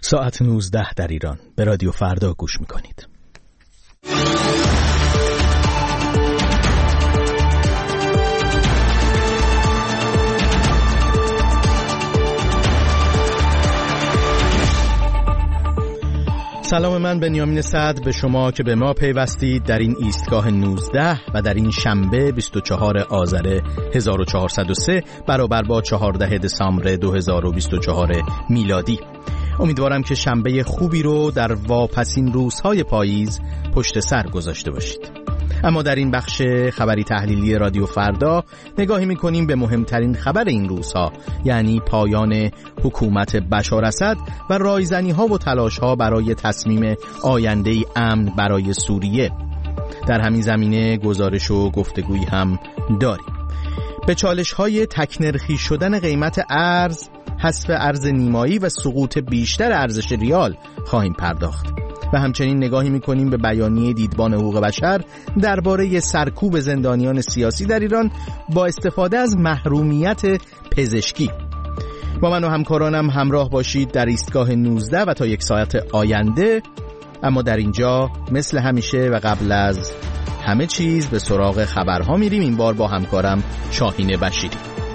ساعت 19 در ایران. به رادیو فردا گوش میکنید. سلام، من بنیامین سعد به شما که به ما پیوستید در این ایستگاه 19 و در این شنبه 24 آذر 1403 برابر با 14 دسامبر 2024 میلادی. امیدوارم که شنبه خوبی رو در واپسین روزهای پاییز پشت سر گذاشته باشید. اما در این بخش خبری تحلیلی رادیو فردا نگاهی می‌کنیم به مهمترین خبر این روزها، یعنی پایان حکومت بشار اسد و رایزنی‌ها و تلاش‌ها برای تصمیم آینده‌ای امن برای سوریه. در همین زمینه گزارش و گفتگویی هم داریم. به چالش‌های تکنرخی شدن قیمت ارز، حذف ارز نیمایی و سقوط بیشتر ارزش ریال خواهیم پرداخت و همچنین نگاهی می‌کنیم به بیانیه دیدبان حقوق بشر درباره سرکوب زندانیان سیاسی در ایران با استفاده از محرومیت پزشکی. با من و همکارانم همراه باشید در ایستگاه 19 و تا یک ساعت آینده. اما در اینجا مثل همیشه و قبل از همه چیز به سراغ خبرها میریم. این بار با همکارم شاهین بشیری.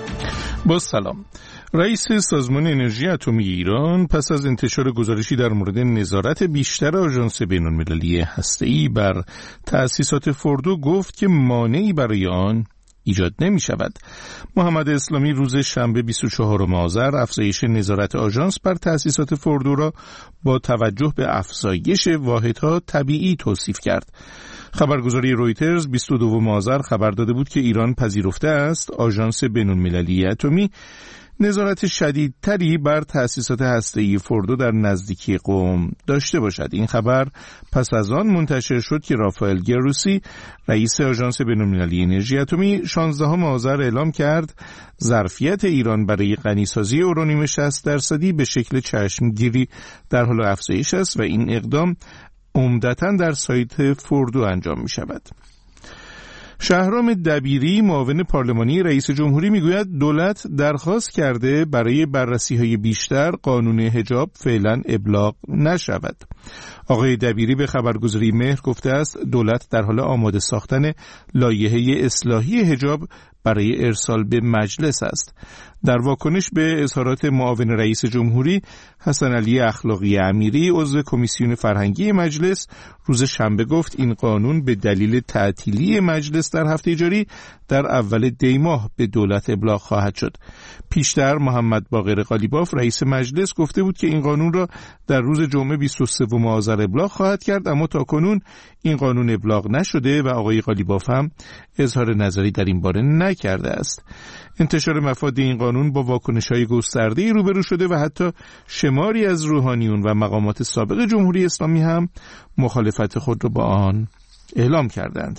با سلام. رئیس سازمان انرژی اتمی ایران پس از انتشار گزارشی در مورد نظارت بیشتر آژانس بین‌المللی هسته‌ای بر تأسیسات فوردو گفت که مانعی برای آن ایجاد نمی شود. محمد اسلامی روز شنبه 24 آذر افزایش نظارت آژانس بر تأسیسات فوردو را با توجه به افزایش واحدها طبیعی توصیف کرد. خبرگزاری رویترز 22 آذر خبر داده بود که ایران پذیرفته است آژانس بین‌المللی اتمی نظارت شدیدتری بر تأسیسات هسته‌ای فوردو در نزدیکی قم داشته باشد. این خبر پس از آن منتشر شد که رافائل گروسی رئیس آژانس بین‌المللی انرژی اتمی 16 آذر اعلام کرد ظرفیت ایران برای غنیسازی اورانیوم 60% به شکل چشمگیری در حال افزایش است و این اقدام عمدتاً در سایت فوردو انجام می شود. شهرام دبیری معاون پارلمانی رئیس جمهوری میگوید دولت درخواست کرده برای بررسی‌های بیشتر قانون حجاب فعلا ابلاغ نشود. آقای دبیری به خبرگزاری مهر گفته است دولت در حال آماده ساختن لایحه اصلاحی حجاب برای ارسال به مجلس است. در واکنش به اظهارات معاون رئیس جمهوری، حسن علی اخلاقی امیری عضو کمیسیون فرهنگی مجلس روز شنبه گفت این قانون به دلیل تعطیلی مجلس در هفته جاری در اول دی ماه به دولت ابلاغ خواهد شد. پیشتر محمد باقر قالیباف رئیس مجلس گفته بود که این قانون را در روز جمعه 23 آذر ابلاغ خواهد کرد، اما تاکنون این قانون ابلاغ نشده و آقای قالیباف هم اظهار نظری در این باره نکرده است. انتشار مفاد این قانون با واکنش‌های گسترده‌ای روبرو شده و حتی شماری از روحانیون و مقامات سابق جمهوری اسلامی هم مخالفت خود را با آن اعلام کردند.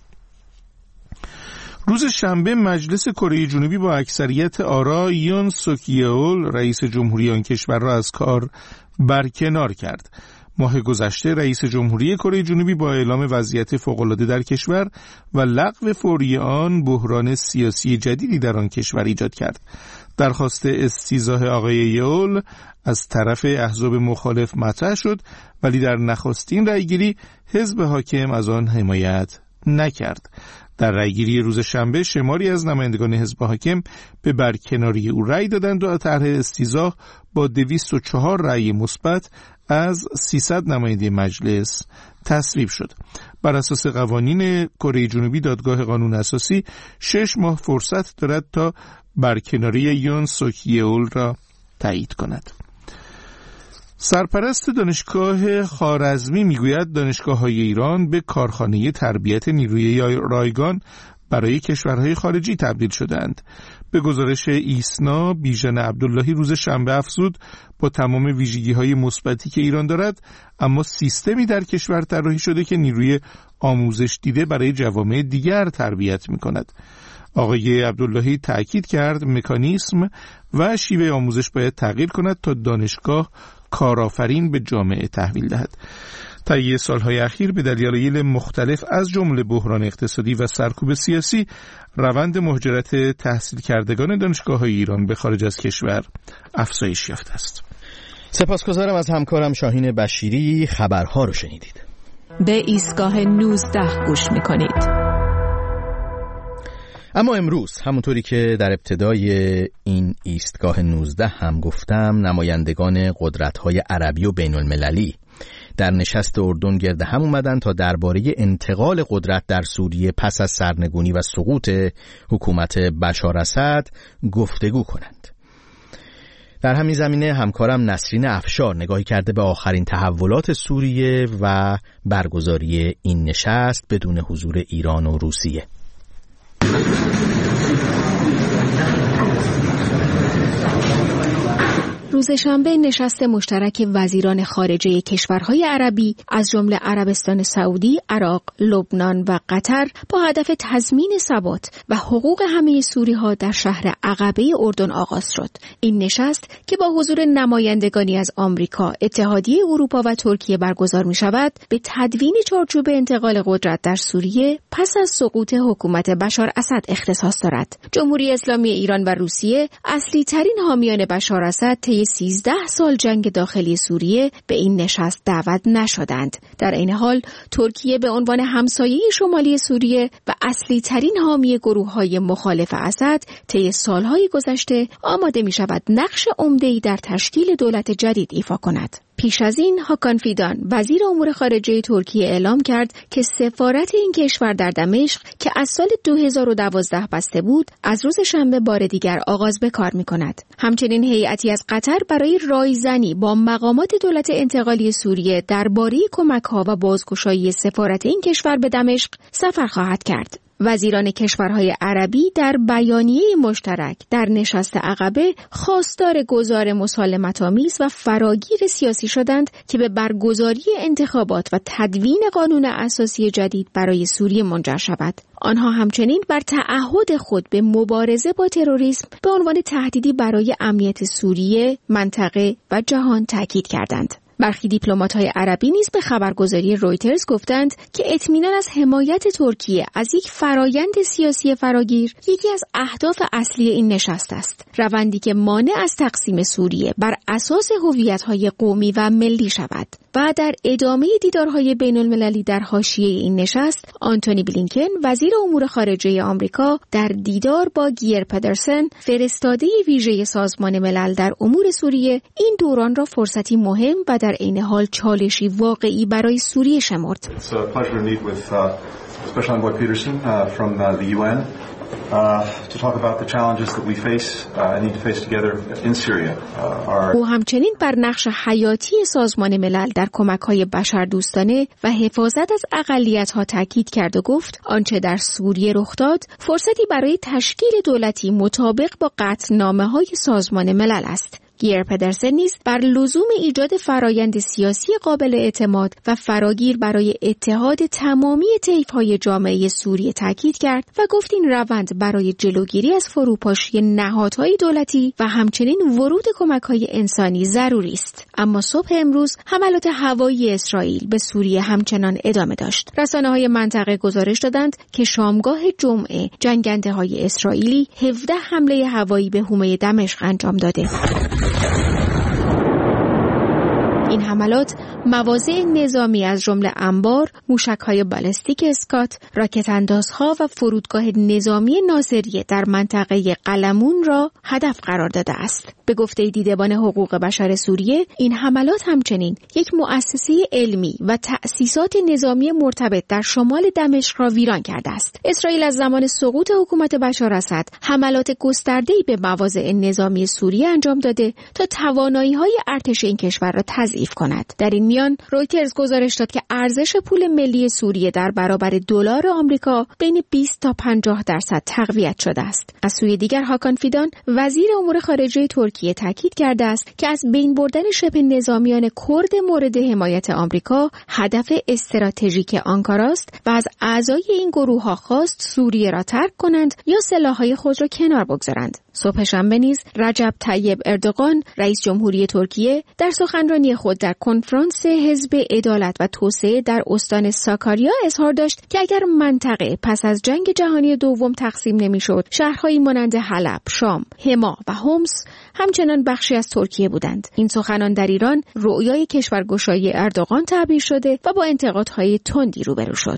روز شنبه مجلس کره جنوبی با اکثریت آرا یون سوک یئول رئیس جمهوری آن کشور را از کار برکنار کرد. ماه گذشته رئیس جمهوری کره جنوبی با اعلام وضعیت فوق‌العاده در کشور و لغو فوری آن بحران سیاسی جدیدی در آن کشور ایجاد کرد. درخواست استیضاح آقای یئول از طرف احزاب مخالف مطرح شد، ولی در نخستین رأیگیری حزب حاکم از آن حمایت نکرد. در رأیگیری روز شنبه شماری از نمایندگان حزب حاکم به برکناری او رأی دادند و طرح استیضاح با 204 رأی مثبت از 300 نماینده مجلس تصویب شد. بر اساس قوانین کره جنوبی دادگاه قانون اساسی 6 ماه فرصت دارد تا برکناری یون سوک یئول را تایید کند. سرپرست دانشگاه خوارزمی میگوید دانشگاه‌های ایران به کارخانه تربیت نیروی رایگان برای کشورهای خارجی تبدیل شدند. به گزارش ایسنا، بیژن عبداللهی روز شنبه افزود با تمام ویژگی‌های مثبتی که ایران دارد، اما سیستمی در کشور طراحی شده که نیروی آموزش دیده برای جوامع دیگر تربیت می‌کند. آقای عبداللهی تأکید کرد مکانیسم و شیوه آموزش باید تغییر کند تا دانشگاه کارآفرین به جامعه تحویل دهد. طی سالهای اخیر به دلایل مختلف از جمله بحران اقتصادی و سرکوب سیاسی روند مهاجرت تحصیل کردگان دانشگاه‌های ایران به خارج از کشور افزایش یافته است. سپاسگزارم از همکارم شاهین بشیری. خبرها رو شنیدید. به ایستگاه 19 گوش میکنید. اما امروز همونطوری که در ابتدای این ایستگاه 19 هم گفتم، نمایندگان قدرت‌های عربی و بین المللی در نشست اردن گرد هم اومدن تا درباره انتقال قدرت در سوریه پس از سرنگونی و سقوط حکومت بشار اسد گفتگو کنند. در همین زمینه همکارم نسرین افشار نگاهی کرده به آخرین تحولات سوریه و برگزاری این نشست بدون حضور ایران و روسیه. روز شنبه نشست مشترک وزیران خارجه کشورهای عربی از جمله عربستان سعودی، عراق، لبنان و قطر با هدف تضمین ثبات و حقوق همه سوری‌ها در شهر عقبه اردن آغاز شد. این نشست که با حضور نمایندگانی از آمریکا، اتحادیه اروپا و ترکیه برگزار می‌شود، به تدوین چارچوب انتقال قدرت در سوریه پس از سقوط حکومت بشار اسد اختصاص دارد. جمهوری اسلامی ایران و روسیه، اصلی ترین حامیان بشار اسد، 13 سال جنگ داخلی سوریه به این نشست دعوت نشدند. در این حال ترکیه به عنوان همسایه شمالی سوریه و اصلی ترین حامی گروه‌های مخالف اسد طی سالهای گذشته آماده می‌شود نقش عمده‌ای در تشکیل دولت جدید ایفا کند. پیش از این هاکان فیدان وزیر امور خارجه ترکیه اعلام کرد که سفارت این کشور در دمشق که از سال 2012 بسته بود از روز شنبه بار دیگر آغاز به کار می‌کند. همچنین هیئتی از قطر برای رایزنی با مقامات دولت انتقالی سوریه درباره کمک‌ها و بازگشایی سفارت این کشور به دمشق سفر خواهد کرد. وزیران کشورهای عربی در بیانیه مشترک در نشست عقبه خواستار گذار مسالمت‌آمیز و فراگیر سیاسی شدند که به برگزاری انتخابات و تدوین قانون اساسی جدید برای سوریه منجر شود. آنها همچنین بر تعهد خود به مبارزه با تروریسم به عنوان تهدیدی برای امنیت سوریه، منطقه و جهان تاکید کردند. برخی دیپلمات‌های عربی نیز به خبرگزاری رویترز گفتند که اطمینان از حمایت ترکیه از یک فرایند سیاسی فراگیر یکی از اهداف اصلی این نشست است، روندی که مانع از تقسیم سوریه بر اساس هویت‌های قومی و ملی شود. و در ادامه دیدارهای بین المللی در حاشیه این نشست، آنتونی بلینکن وزیر امور خارجه آمریکا در دیدار با گیر پدرسن فرستاده ویژه سازمان ملل در امور سوریه این دوران را فرصتی مهم و در عین حال چالشی واقعی برای سوریه شمرد. To talk about the challenges that we face need to face together in Syria. او همچنین بر نقش حیاتی سازمان ملل در کمک‌های بشردوستانه و حفاظت از اقلیت‌ها تاکید کرد و گفت آنچه در سوریه رخ داد فرصتی برای تشکیل دولتی مطابق با قطعنامه‌های سازمان ملل است. گیر پدرسن نیز بر لزوم ایجاد فرایند سیاسی قابل اعتماد و فراگیر برای اتحاد تمامی طیف‌های جامعه سوریه تاکید کرد و گفت این روند برای جلوگیری از فروپاشی نهادهای دولتی و همچنین ورود کمک‌های انسانی ضروری است. اما صبح امروز حملات هوایی اسرائیل به سوریه همچنان ادامه داشت. رسانه‌های منطقه گزارش دادند که شامگاه جمعه جنگنده‌های اسرائیلی 17 حمله هوایی به حومه دمشق انجام داده. این حملات مواضع نظامی از جمله انبار، موشک‌های بالستیک اسکات، راکت‌اندازها و فرودگاه نظامی ناصریه در منطقه قلمون را هدف قرار داده است. به گفته دیدبان حقوق بشر سوریه، این حملات همچنین یک مؤسسه علمی و تأسیسات نظامی مرتبط در شمال دمشق را ویران کرده است. اسرائیل از زمان سقوط حکومت بشار اسد حملات گسترده‌ای به مواضع نظامی سوریه انجام داده تا توانایی‌های ارتش این کشور را تضعیف کند. در این میان رویترز گزارش داد که ارزش پول ملی سوریه در برابر دلار آمریکا بین 20 تا 50% تقویت شده است. از سوی دیگر هاکان فیدان وزیر امور خارجه ترکیه تاکید کرده است که از بین بردن شبه نظامیان کرد مورد حمایت آمریکا هدف استراتژیک آنکاراست و از اعضای این گروه‌ها خواست سوریه را ترک کنند یا سلاح‌های خود را کنار بگذارند. صبح شنبه نیز رجب طیب اردوغان رئیس جمهوری ترکیه در سخنرانی خود در کنفرانس حزب عدالت و توسعه در استان ساکاریا اظهار داشت که اگر منطقه پس از جنگ جهانی دوم تقسیم نمی‌شد، شهرهایی مانند حلب، شام، حما و حمص همچنان بخشی از ترکیه بودند. این سخنان در ایران رؤیای کشورگشایی اردوغان تعبیر شده و با انتقادهای تندی روبرو شد.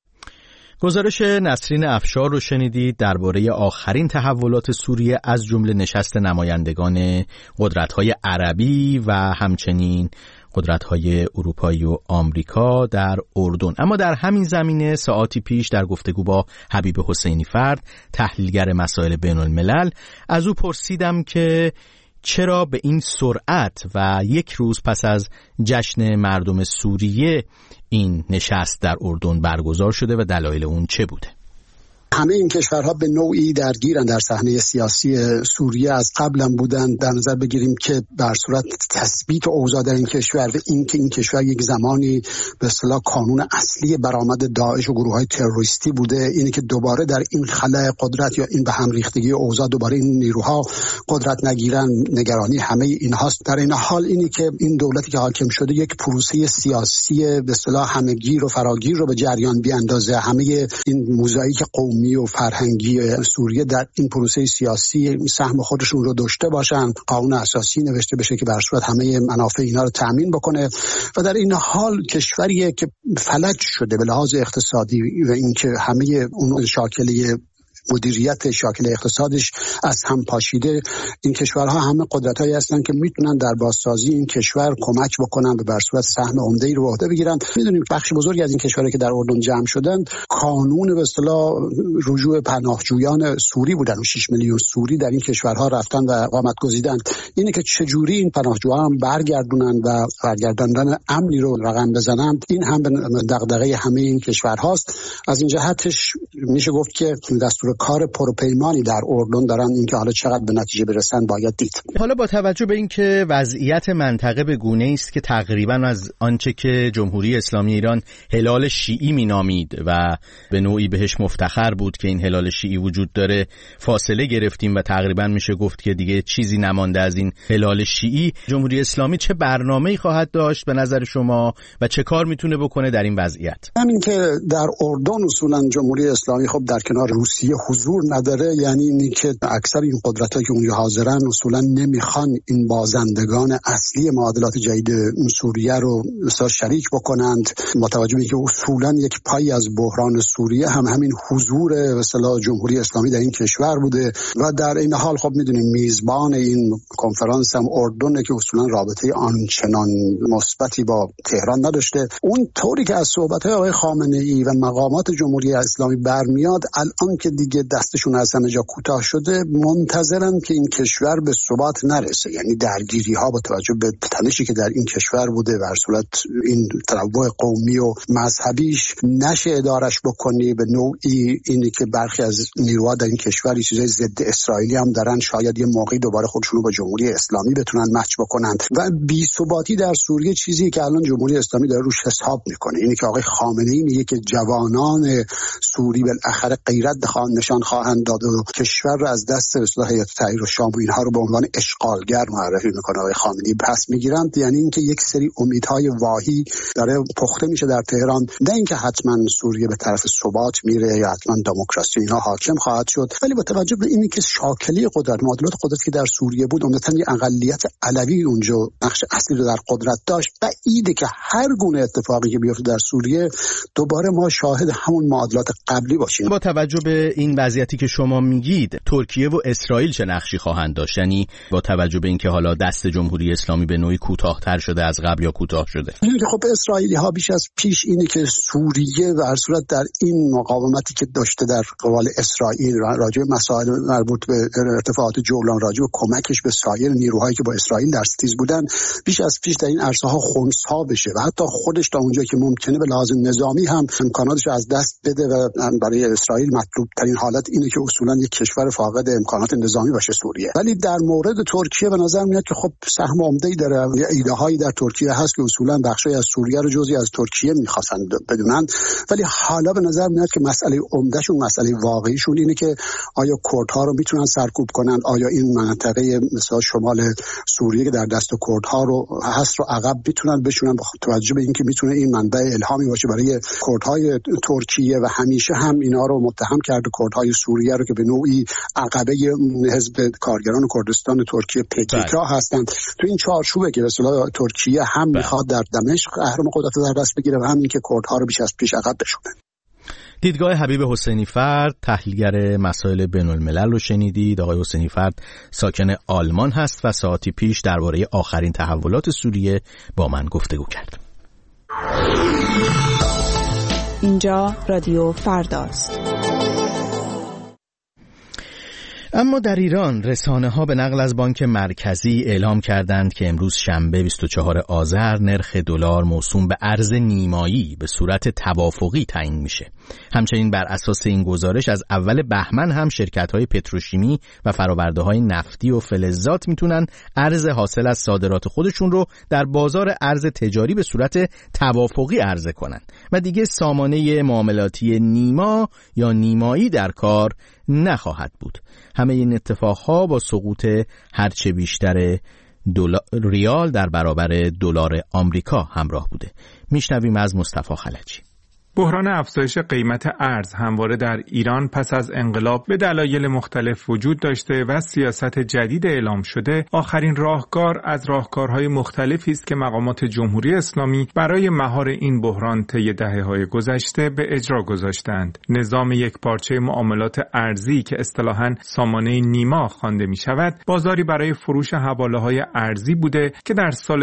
گزارش نسرین افشار رو شنیدید درباره آخرین تحولات سوریه از جمله نشست نمایندگان قدرت‌های عربی و همچنین قدرت‌های اروپایی و آمریکا در اردن. اما در همین زمینه ساعتی پیش در گفتگو با حبیب حسینی فرد، تحلیلگر مسائل بین‌الملل، از او پرسیدم که چرا به این سرعت و یک روز پس از جشن مردم سوریه این نشست در اردن برگزار شده و دلایل اون چه بوده؟ همه این کشورها به نوعی درگیرن در صحنه سیاسی سوریه، از قبلم بودن. در نظر بگیریم که بر صورت تثبیت اوضاع در این کشور و اینکه این کشور یک زمانی به اصطلاح کانون اصلی برآمد داعش و گروه‌های تروریستی بوده، اینه که دوباره در این خلأ قدرت یا این به هم ریختگی اوضاع دوباره این نیروها قدرت نگیرن، نگرانی همه اینهاست. در این حال اینی که این دولتی که حاکم شده یک پروسه سیاسی به اصطلاح همه‌گیر و فراگیر رو به جریان بیاندازه، همه این موزاییک قومی و فرهنگی سوریه در این پروسه سیاسی سهم خودشون رو داشته باشن، قانون اساسی نوشته بشه که بر صورت همه منافع اینا رو تامین بکنه و در این حال کشوریه که فلج شده به لحاظ اقتصادی و اینکه همه اون شاکله مدیریت شاکل اقتصادش از هم پاشیده. این کشورها همه قدرتایی هستن که میتونن در بازسازی این کشور کمک بکنن و بر صورت سهم عمده‌ای رو به عهده بگیرن. میدونیم بخش بزرگی از این کشورها که در اردن جمع شدن کانون به اصطلاح رجوع پناهجویان سوری بودن و 6 میلیون سوری در این کشورها رفتن و اقامت گزیدن. اینه که چجوری این پناهجویان برگردونن و برگرداندن امنی رو رقم بزنن، این هم دغدغه همه این کشورهاست. از این جهتش میشه گفت که دستور کار پروپیمانی در اردن دارن، اینکه حالا چقدر به نتیجه برسن باید دید. حالا با توجه به اینکه وضعیت منطقه به گونه‌ای است که تقریبا از آنچه که جمهوری اسلامی ایران هلال شیعی مینامید و به نوعی بهش مفتخر بود که این هلال شیعی وجود داره فاصله گرفتیم و تقریبا میشه گفت که دیگه چیزی نمانده از این هلال شیعی. جمهوری اسلامی چه برنامه‌ای خواهد داشت به نظر شما و چه کار میتونه بکنه در این وضعیت؟ همین که در اردن اصولا جمهوری اسلامی خب در کنار روسیه حضور نداره، یعنی اینی که اکثر این قدرت‌هایی که اونجا حاضرن اصولا نمیخوان این بازندگان اصلی معادلات جدید سوریه رو مثلا شریک بکنند. متوجه میشه که اصولا یک پای از بحران سوریه هم همین حضور مثلا جمهوری اسلامی در این کشور بوده و در این حال خب میدونیم میزبان این کنفرانس هم اردنه که اصولا رابطه آنچنان مثبتی با تهران نداشته. اون طوری که از صحبت‌های آقای خامنه‌ای و مقامات جمهوری اسلامی برمیاد، الان که دیگه دستشون از همه جا کوتاه شده، منتظرن که این کشور به ثبات نرسه. یعنی درگیری ها با توجه به تنشی که در این کشور بوده و در صورت این تنوع قومی و مذهبیش نشه ادارش بکنی. به نوعی اینی که برخی از نیروها در این کشور چیزای ضد اسرائیلی هم دارن، شاید یه موقعی دوباره خودشونو با جمهوری اسلامی بتونن مچ بکنن و بی‌ثباتی در سوریه چیزی که الان جمهوری اسلامی داره روش حساب میکنه. اینی که آقای خامنه‌ای میگه که جوانان سوری بالاخره غیرت نشان خواهند داد و کشور رو از دست اصلاح هیئت تحریر و شام و اینها رو به عنوان اشغالگر معرفی میکنه آقای خامنه‌ای. پس میگیرند یعنی اینکه یک سری امیدهای واهی داره پخته میشه در تهران، نه اینکه حتما سوریه به طرف ثبات میره یا حتما دموکراسی اینها حاکم خواهد شد، ولی با توجه به اینی که شاکله قدرت، معادلات قدرت که در سوریه بود، عمدتاً یه اقلیت علوی اونجا نقش اصلی رو در قدرت داشت، بعیده که هر گونه اتفاقی که بیفته در سوریه دوباره ما شاهد همون معادلات قبلی باشیم. با توجه به این وضعیتی که شما میگید، ترکیه و اسرائیل چه نقشی خواهند داشت؟ یعنی با توجه به اینکه حالا دست جمهوری اسلامی به نوعی کوتاه‌تر شده از قبل یا کوتاه شده؟ خب اسرائیلی ها بیش از پیش اینه که سوریه به هر صورت در این مقاومتی که داشته در قبال اسرائیل راجع به مسائل مربوط به ارتفاعات جولان، راجع به کمکش به سایر نیروهایی که با اسرائیل در ستیز بودن، بیش از پیش در این عرصه ها خنثی بشه و حتی خودش تا اونجا که ممکنه به لحاظ نظامی هم امکاناتش از دست بده و برای اسرائیل مطلوب ترین بهترین حالت اینه که اصولا یک کشور فاقد امکانات نظامی باشه سوریه. ولی در مورد ترکیه به نظر میاد که خب سهم عمده‌ای داره، ایده هایی در ترکیه هست که اصولا بخشی از سوریه رو جزئی از ترکیه می‌خواستن بدونن. ولی حالا به نظر میاد که مسئله عمدهشون، مسئله واقعیشون اینه که آیا کردها رو میتونن سرکوب کنن، آیا این منطقه مثلا شمال سوریه که در دست کردها رو هست رو عقب میتونن بشونن، با توجه به اینکه میتونه این منبع الهامی باشه برای کردهای ترکیه و همیشه هم اینا رو متهم کرده کردهای سوریه رو که به نوعی عقبه حزب کارگران کردستان ترکیه PKK هستند. تو این چارچوبه که به اصطلاح ترکیه هم میخواد در دمشق اهرم قدرت در دست بگیره و هم این که کردها رو بیش از پیش عقب بشونه. دیدگاه حبیب حسینی فرد، تحلیلگر مسائل بین‌الملل رو شنیدید. آقای حسینی فرد ساکن آلمان هست و ساعتی پیش درباره آخرین تحولات سوریه با من گفتگو کرد. اینجا رادیو فرداست. اما در ایران رسانه‌ها به نقل از بانک مرکزی اعلام کردند که امروز شنبه 24 آذر نرخ دلار موسوم به ارز نیمایی به صورت توافقی تعیین میشه. همچنین بر اساس این گزارش از اول بهمن هم شرکت‌های پتروشیمی و فرآورده‌های نفتی و فلزات میتونن ارز حاصل از صادرات خودشون رو در بازار ارز تجاری به صورت توافقی عرضه کنن و دیگه سامانه معاملاتی نیما یا نیمایی در کار نخواهد بود. همه این اتفاقها با سقوط هرچه بیشتر ریال در برابر دلار آمریکا همراه بوده. میشنویم از مصطفی خلجی. بحران افزایش قیمت ارز همواره در ایران پس از انقلاب به دلایل مختلف وجود داشته و سیاست جدید اعلام شده آخرین راهکار از راهکارهای مختلفی است که مقامات جمهوری اسلامی برای مهار این بحران طی دهه‌های گذشته به اجرا گذاشتند. نظام یکپارچه معاملات ارزی که اصطلاحاً سامانه نیما خوانده می‌شود، بازاری برای فروش حواله‌های ارزی بوده که در سال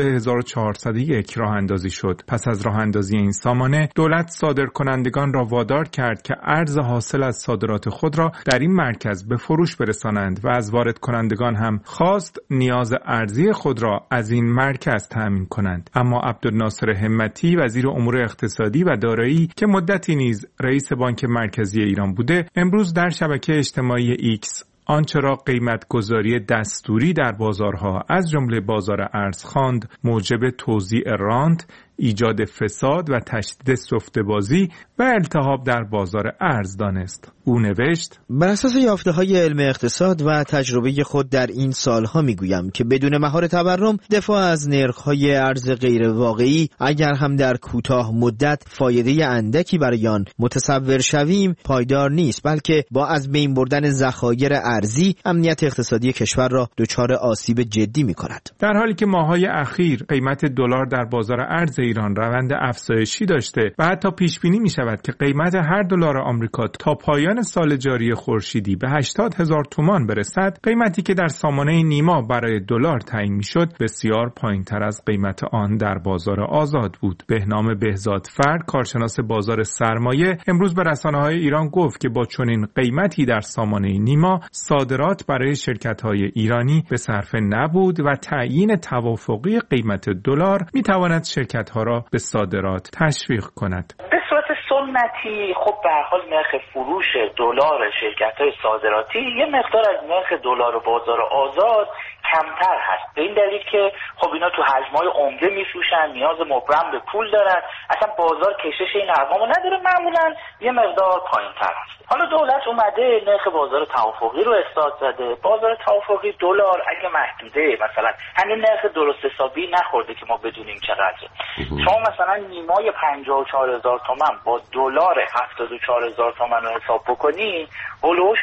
1401 راه اندازی شد. پس از راه اندازی این سامانه، دولت کنندگان را وادار کرد که ارز حاصل از صادرات خود را در این مرکز به فروش برسانند و از وارد کنندگان هم خواست نیاز ارزی خود را از این مرکز تامین کنند. اما عبدالناصر همتی وزیر امور اقتصادی و دارایی که مدتی نیز رئیس بانک مرکزی ایران بوده، امروز در شبکه اجتماعی ایکس آنچه را قیمت گذاری دستوری در بازارها از جمله بازار ارز خواند، موجب توزیع رانت، ایجاد فساد و تشدید سفته‌بازی و التهاب در بازار ارز دانست. او نوشت: بر اساس یافته‌های علم اقتصاد و تجربه خود در این سالها میگویم که بدون مهار تورم دفاع از نرخ‌های ارز غیر واقعی اگر هم در کوتاه مدت فایده اندکی برای آن متصور شویم پایدار نیست، بلکه با از بین بردن ذخایر ارزی امنیت اقتصادی کشور را دچار آسیب جدی می‌کند. در حالی که ماه‌های اخیر قیمت دلار در بازار ارز ایران روند افزایشی داشته و حتی پیش بینی می شود که قیمت هر دلار آمریکا تا پایان سال جاری خورشیدی به 80,000 تومان برسد، قیمتی که در سامانه نیما برای دلار تعیین می شد بسیار پایین‌تر از قیمت آن در بازار آزاد بود. بهنام بهزادفر، کارشناس بازار سرمایه، امروز به رسانه‌های ایران گفت که با چنین قیمتی در سامانه نیما صادرات برای شرکت‌های ایرانی به صرفه نبود و تعیین توافقی قیمت دلار می تواند شرکت‌ها را به صادرات تشویق کند. به صورت سنتی خب به هر حال نرخ فروش دلار شرکت‌های صادراتی یه مقدار از نرخ دلار بازار آزاد کمتر هست، به این دلیل که خب اینا تو حجم‌های عمده می‌فروشن، نیاز مبرم به پول دارن، اصلا بازار کشش این ارقامو نداره، معمولاً یه مقدار پایین‌تر هست. حالا دولت اومده نرخ بازار توافقی رو احساس زده. بازار توافقی دلار اگه محدوده، مثلا همین نرخ درست حسابی نخورده که ما بدونیم چقدره. شما مثلا نیمای 54,000 تومان با دلار 74,000 تومان رو حساب بکنین، هولوش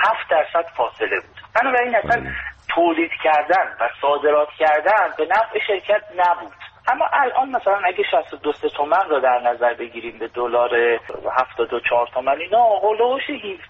37% فاصله بود. بنابراین اصلا تولید کردن و صادرات کردن به نفع شرکت نبود. اما الان مثلا اگه 62 تومن رو در نظر بگیریم به دلار 74 تومن، اینا هولوش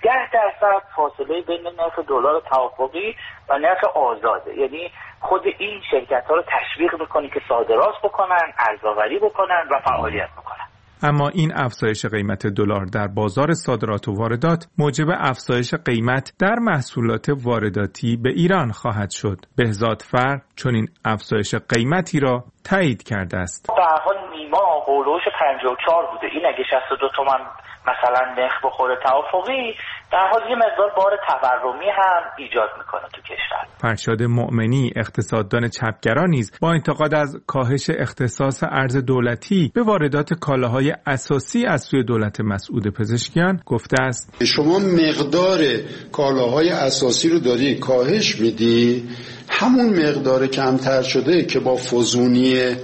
17% فاصله بین نرخ دلار توافقی و نرخ آزاده. یعنی خود این شرکت ها رو تشویق میکنه که صادرات بکنن، ارزآوری بکنن و فعالیت بکنن. اما این افزایش قیمت دلار در بازار صادرات و واردات موجب افزایش قیمت در محصولات وارداتی به ایران خواهد شد. بهزادفر چنین افزایش قیمتی را تایید کرده است. به هر حال نیما هولوش 54 بوده. این اگه 62 تومان مثلا نرخ بخوره توافقی، در حال یه مقدار بار تورمی هم ایجاد میکنه تو کشور. فرشاد مؤمنی اقتصاددان چپگرا نیز با انتقاد از کاهش اختصاص ارز دولتی به واردات کالاهای اساسی از سوی دولت مسعود پزشکیان گفته است: شما مقدار کالاهای اساسی رو داری کاهش میدی، همون مقدار کمتر شده که با فزونی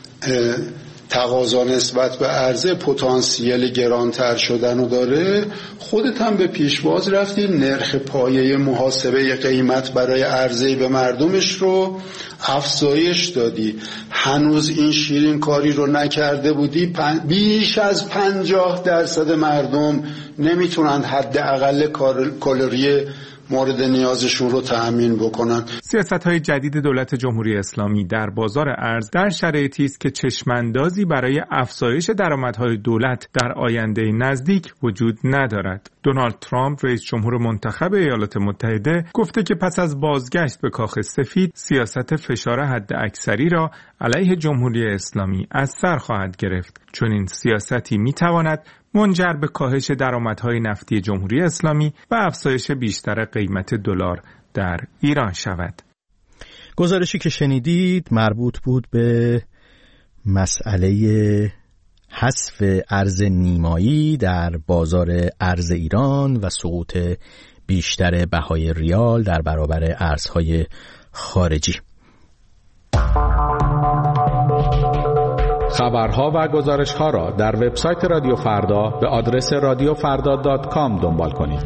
تقاضا نسبت به عرضه پتانسیل گرانتر شدن رو داره، خودت هم به پیشواز رفتی نرخ پایه محاسبه قیمت برای عرضه به مردمش رو افزایش دادی. هنوز این شیرین کاری رو نکرده بودی، بیش از 50% مردم نمیتونن حداقل کالری مورد نیازشون رو تأمین بکنن. سیاست‌های جدید دولت جمهوری اسلامی در بازار ارز در شرایطی است که چشماندازی برای افزایش درآمدهای دولت در آینده نزدیک وجود ندارد. دونالد ترامپ رئیس جمهور منتخب ایالات متحده گفته که پس از بازگشت به کاخ سفید سیاست فشار حداکثری را علیه جمهوری اسلامی از سر خواهد گرفت، چون این سیاستی می‌تواند منجر به کاهش درآمدهای نفتی جمهوری اسلامی و افزایش بیشتر قیمت دلار در ایران شود. گزارشی که شنیدید مربوط بود به مسئله حذف ارز نیمایی در بازار ارز ایران و سقوط بیشتر بهای ریال در برابر ارزهای خارجی. خبرها و گزارش‌ها را در وبسایت رادیو فردا به آدرس radiofarda.com دنبال کنید.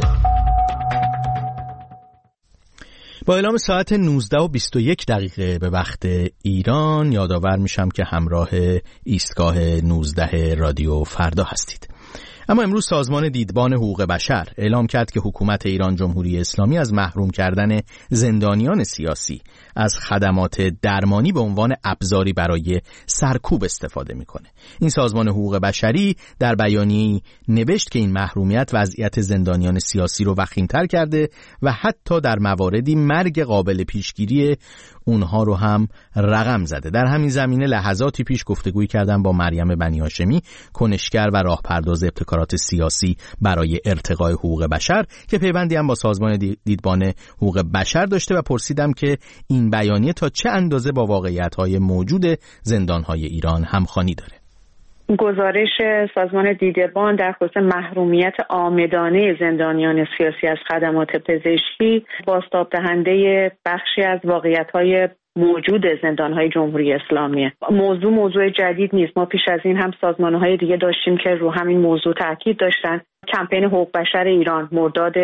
با اعلام ساعت 19:21 به وقت ایران یادآور میشم که همراه ایستگاه 19 رادیو فردا هستید. اما امروز سازمان دیدبان حقوق بشر اعلام کرد که حکومت ایران جمهوری اسلامی از محروم کردن زندانیان سیاسی از خدمات درمانی به عنوان ابزاری برای سرکوب استفاده میکنه. این سازمان حقوق بشری در بیانیه‌ای نوشت که این محرومیت وضعیت زندانیان سیاسی رو وخیم‌تر کرده و حتی در مواردی مرگ قابل پیشگیری اونها رو هم رقم زده. در همین زمینه لحظاتی پیش گفتگویی کردم با مریم بنی هاشمی، کنشگر و راهپرداز ابتکارات سیاسی برای ارتقای حقوق بشر که پیوندی هم با سازمان دیدبان حقوق بشر داشته و پرسیدم که این بیانیه تا چه اندازه با واقعیت‌های موجود زندان‌های ایران همخوانی داره. گزارش سازمان دیدبان در خصوص محرومیت عامدانه زندانیان سیاسی از خدمات پزشکی بازتاب دهنده بخشی از واقعیت‌های موجود زندان‌های جمهوری اسلامیه. موضوع جدید نیست. ما پیش از این هم سازمان‌های دیگه داشتیم که رو همین موضوع تاکید داشتن. کمپین حقوق بشر ایران مرداد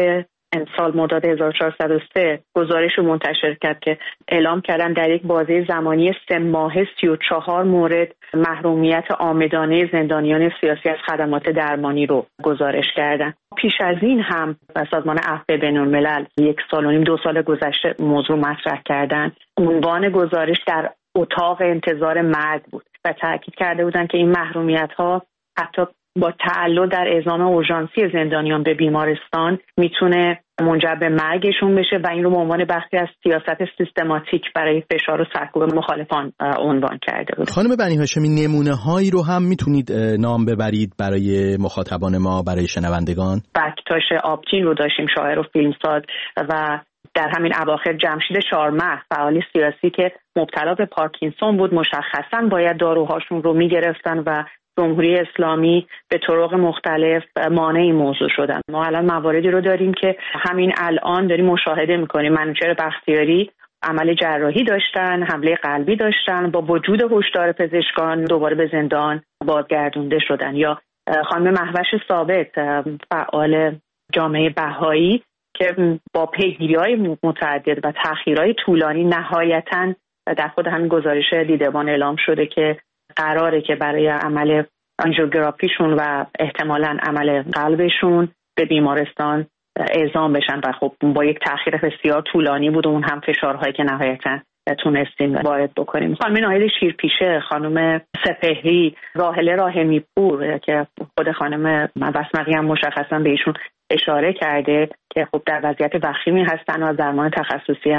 1403 گزارش رو منتشر کرد که اعلام کردن در یک بازه زمانی 3 ماهه 34 مورد محرومیت عامدانه زندانیان سیاسی از خدمات درمانی رو گزارش کردن. پیش از این هم سازمان عفو بین‌الملل 1 سال و نیم 2 سال گذشته موضوع مطرح کردن. عنوان گزارش در اتاق انتظار مرگ بود و تاکید کرده بودن که این محرومیت‌ها حتی با تعلل در اعزام اورژانسی زندانیان به بیمارستان میتونه منجر به مرگشون بشه و این رو به عنوان بخشی از سیاست سیستماتیک برای فشار و سرکوب مخالفان عنوان کرده بود. خانم بنی هاشمی، نمونه هایی رو هم میتونید نام ببرید برای مخاطبان ما، برای شنوندگان؟ بکتاش آبتین رو داشتیم، شاعر و فیلمساز، و در همین اواخر جمشید شارمه، فعال سیاسی که مبتلا به پارکینسون بود، مشخصاً باید داروهاشون رو میگرفتن و جمهوری اسلامی به طرق مختلف مانع این موضوع شدن. ما الان مواردی رو داریم که همین الان داریم مشاهده میکنیم. منوچهر بختیاری عمل جراحی داشتن، حمله قلبی داشتن، با وجود هشدار پزشکان دوباره به زندان بازگردونده شدن. یا خانم مهوش ثابت، فعال جامعه بهایی که با پیگیری‌های متعدد و تأخیرهای طولانی نهایتاً در خود همین گزارش دیدبان اعلام شده که قراره که برای عمل آنژیوگرافیشون و احتمالاً عمل قلبشون به بیمارستان اعزام بشن و خب با یک تأخیر بسیار طولانی بود و اون هم فشارهایی که نهایتاً تونستیم وارد بکنیم. خانم ناهید شیرپیشه، خانم سپهری، راحله راحمی پور که خود خانم وسمقی هم مشخصاً به ایشون اشاره کرده که خب در وضعیت وخیمی هستن و از درمان تخصصی هم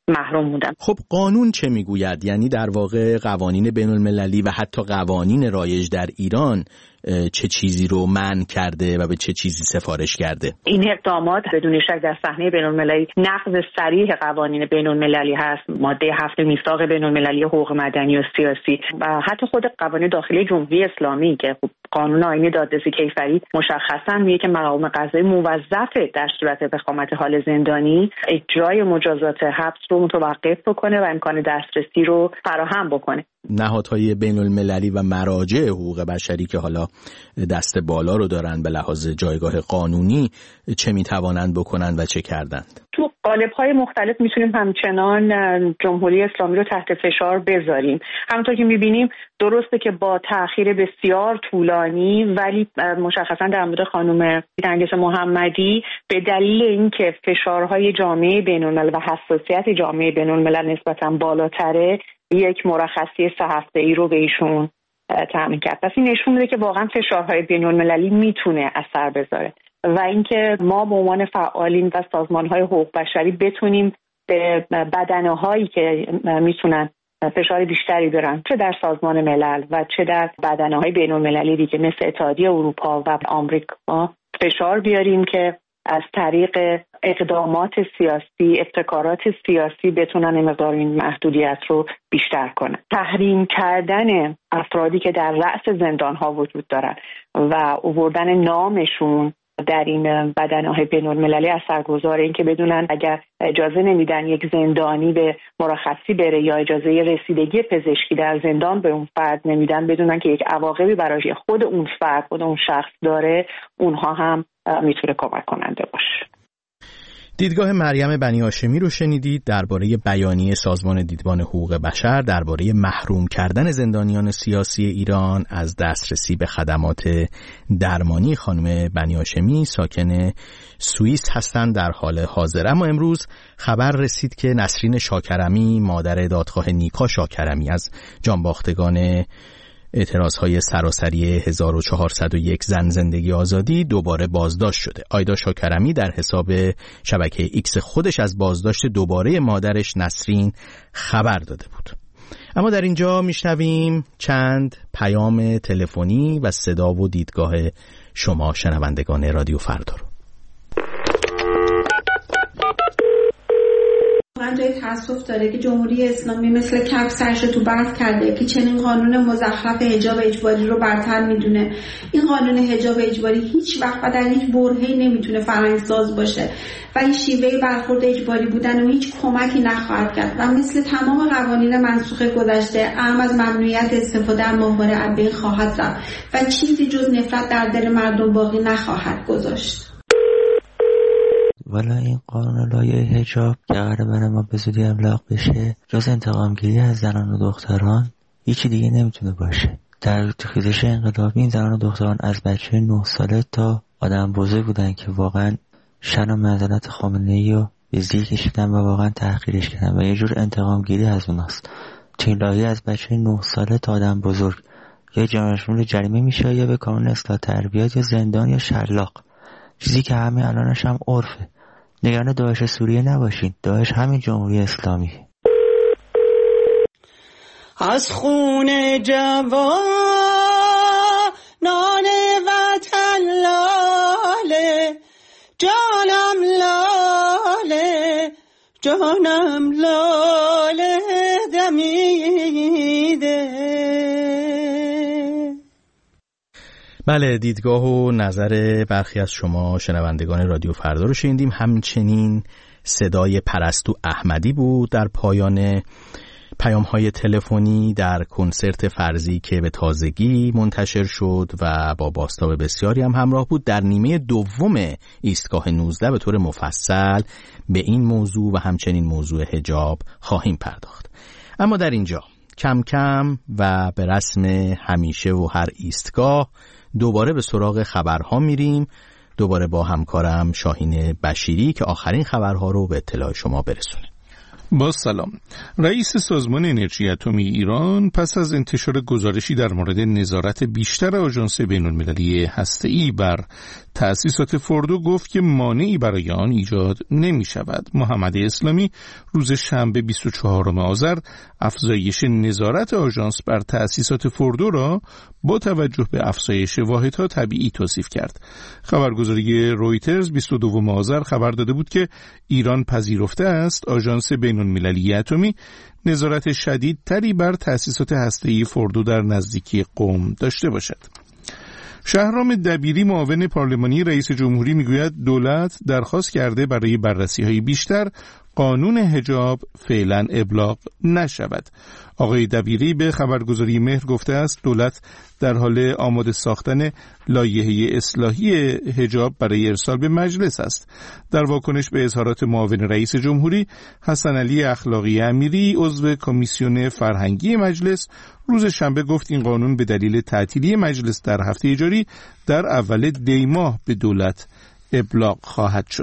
محروم بودن. خب قانون چه میگوید؟ یعنی در واقع قوانین بین المللی و حتی قوانین رایج در ایران چه چیزی رو منع کرده و به چه چیزی سفارش کرده؟ این اقدامات بدون شک در صحنه بین المللی نقض صریح قوانین بین المللی هست. ماده 7 میثاق بین المللی حقوق مدنی و سیاسی و حتی خود قوانین داخلی جمهوری اسلامی که قانون آینی دادرسی کیفری مشخصاً میگه که مقام قضایی موظفه در صورت وخامت حال زندانی اجرای مجازات حبس رو متوقف بکنه و امکان دسترسی رو فراهم بکنه. نهادهای بین المللی و مراجع حقوق بشری که حالا دست بالا رو دارن به لحاظ جایگاه قانونی چه میتوانند بکنند و چه کردند؟ تو قالب‌های مختلف میتونیم همچنان جمهوری اسلامی رو تحت فشار بذاریم. همونطور که میبینیم درسته که با تأخیر بسیار طولانی ولی مشخصا در مورد خانم نرگس محمدی به دلیل اینکه فشارهای جامعه بین‌الملل و حساسیت جامعه بین‌الملل نسبتاً بالاتره یک مرخصی 3 هفته‌ای رو به ایشون تامین کرد. پس این نشون میده که واقعا فشارهای بین‌المللی میتونه اثر بذاره و اینکه ما به عنوان فعالین و سازمان‌های حقوق بشری بتونیم به بدنهایی که میتونن فشار بیشتری دارن چه در سازمان ملل و چه در بدنه‌های بین‌المللی دیگه مثل اتحادیه اروپا و آمریکا فشار بیاریم که از طریق اقدامات سیاسی، ابتکارات سیاسی بتونن این مقدار این محدودیت رو بیشتر کنن. تحریم کردن افرادی که در رأس زندان‌ها وجود دارن و آوردن نامشون در این بدنه‌های بین‌المللی اثرگذاره. این که بدونن اگر اجازه نمیدن یک زندانی به مرخصی بره یا اجازه رسیدگی پزشکی در زندان به اون فرد نمیدن، بدونن که یک عواقبی برای خود اون فرد، خود اون شخص داره، اونها هم میتونه کمک کننده باشه. دیدگاه مریم بنی هاشمی رو شنیدید درباره بیانیه سازمان دیدبان حقوق بشر درباره محروم کردن زندانیان سیاسی ایران از دسترسی به خدمات درمانی. خانم بنی هاشمی ساکن سوئیس هستند در حال حاضر. اما امروز خبر رسید که نسرین شاکرمی مادر دادخواه نیکا شاکرمی از جانباختگان اعتراضهای سراسری 1401 زن زندگی آزادی دوباره بازداشت شده. آیدا شاکرمی در حساب شبکه ایکس خودش از بازداشت دوباره مادرش نسرین خبر داده بود. اما در اینجا میشنویم چند پیام تلفنی و صدا و دیدگاه شما شنوندگان رادیو فردا رو. من جای تأسف داره که جمهوری اسلامی مثل کف سرش تو برف کرده که چنین قانون مزخرف حجاب اجباری رو برتر میدونه. این قانون حجاب اجباری هیچ وقت و در هیچ برهه‌ای نمیتونه فرهنگ‌ساز باشه و این شیوه برخورد اجباری بودن و هیچ کمکی نخواهد کرد و مثل تمام قوانین منسوخ گذشته اعم از ممنوعیت استفاده از ماهواره ابی خواهد رفت و چیزی جز نفرت در دل مردم باقی نخواهد گذاشت. والا این قانون لایحه حجاب که قراره برای ما به زودی ابلاغ بشه جز انتقامگیری از زنان و دختران هیچی دیگه نمیتونه باشه. در خیزش انقلابی این زنان و دختران از بچه 9 ساله تا آدم بزرگ بودن که واقعا شن و منزلت خامنه‌ای رو به زیر کشیدن و واقعا تحقیرش کردن و یه جور انتقامگیری از اوناست. تو این لایحه از بچه 9 ساله تا آدم بزرگ یا جامعه شمول جریمه میشه یا به کانون اصلاح تربیت یا زندان یا شلاق، چیزی که همین الانش هم عرفه. نگران داعش سوریه نباشین، داعش همین جمهوری اسلامی. از خون جوانان وطن لاله، جانم لاله، جانم لاله دمیده. بله، دیدگاه و نظر برخی از شما شنوندگان رادیو فردا رو شنیدیم. همچنین صدای پرستو احمدی بود در پایان پیام‌های تلفنی در کنسرت فرضی که به تازگی منتشر شد و با بازتاب بسیاری هم همراه بود. در نیمه دوم ایستگاه 19 به طور مفصل به این موضوع و همچنین موضوع حجاب خواهیم پرداخت. اما در اینجا کم کم و به رسم همیشه و هر ایستگاه دوباره به سراغ خبرها میریم، دوباره با همکارم شاهین بشیری که آخرین خبرها رو به اطلاع شما برسونه. با سلام. رئیس سازمان انرژی اتمی ایران پس از انتشار گزارشی در مورد نظارت بیشتر آژانس بین‌المللی هسته‌ای بر تأسیسات فوردو گفت که مانعی برای آن ایجاد نمی شود. محمد اسلامی روز شنبه 24 آذر افزایش نظارت آژانس بر تأسیسات فوردو را با توجه به افزایش واحدها طبیعی توصیف کرد. خبرگزاری رویترز 22 آذر خبر داده بود که ایران پذیرفته است آژانس بین‌المللی اتمی نظارت شدیدتری بر تأسیسات هسته‌ای فوردو در نزدیکی قم داشته باشد. شهرام دبیری معاون پارلمانی رئیس جمهوری میگوید دولت درخواست کرده برای بررسی‌های بیشتر قانون حجاب فعلا ابلاغ نشود. آقای دبیری به خبرگزاری مهر گفته است دولت در حال آماده ساختن لایحه اصلاحی حجاب برای ارسال به مجلس است. در واکنش به اظهارات معاون رئیس جمهوری، حسن علی اخلاقی امیری عضو کمیسیون فرهنگی مجلس روز شنبه گفت این قانون به دلیل تعطیلی مجلس در هفته جاری در اول دی ماه به دولت ابلاغ خواهد شد.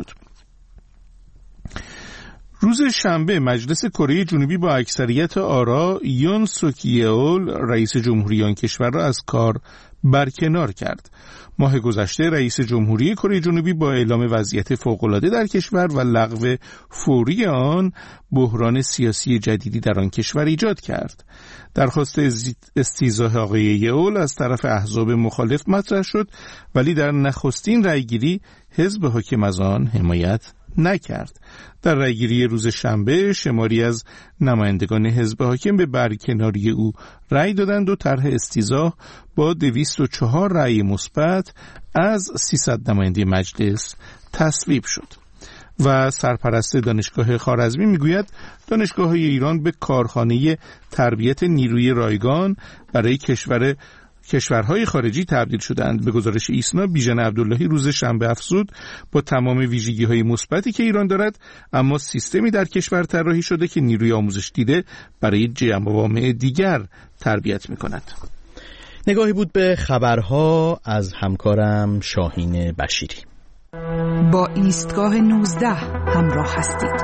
روز شنبه مجلس کره جنوبی با اکثریت آرا یون سوک یئول رئیس جمهوری آن کشور را از کار برکنار کرد. ماه گذشته رئیس جمهوری کره جنوبی با اعلام وضعیت فوق‌العاده در کشور و لغو فوری آن بحران سیاسی جدیدی در آن کشور ایجاد کرد. درخواست استیضاح آقای یئول از طرف احزاب مخالف مطرح شد ولی در نخستین رأیگیری حزب حاکم از آن حمایت نکرد. در رأیگیری روز شنبه شماری از نمایندگان حزب حاکم به برکناری او رأی دادند و طرح استیضاح با 204 رأی مثبت از 300 نماینده مجلس تصویب شد. و سرپرست دانشگاه خوارزمی میگوید دانشگاه‌های ایران به کارخانه تربیت نیروی رایگان برای کشورهای خارجی تبدیل شدند. به گزارش ایسنا بیژن عبداللهی روز شنبه افزود با تمام ویژگی‌های مثبتی که ایران دارد اما سیستمی در کشور طراحی شده که نیروی آموزش دیده برای جوامع دیگر تربیت می‌کند. نگاهی بود به خبرها از همکارم شاهین بشیری. با ایستگاه 19 همراه هستید.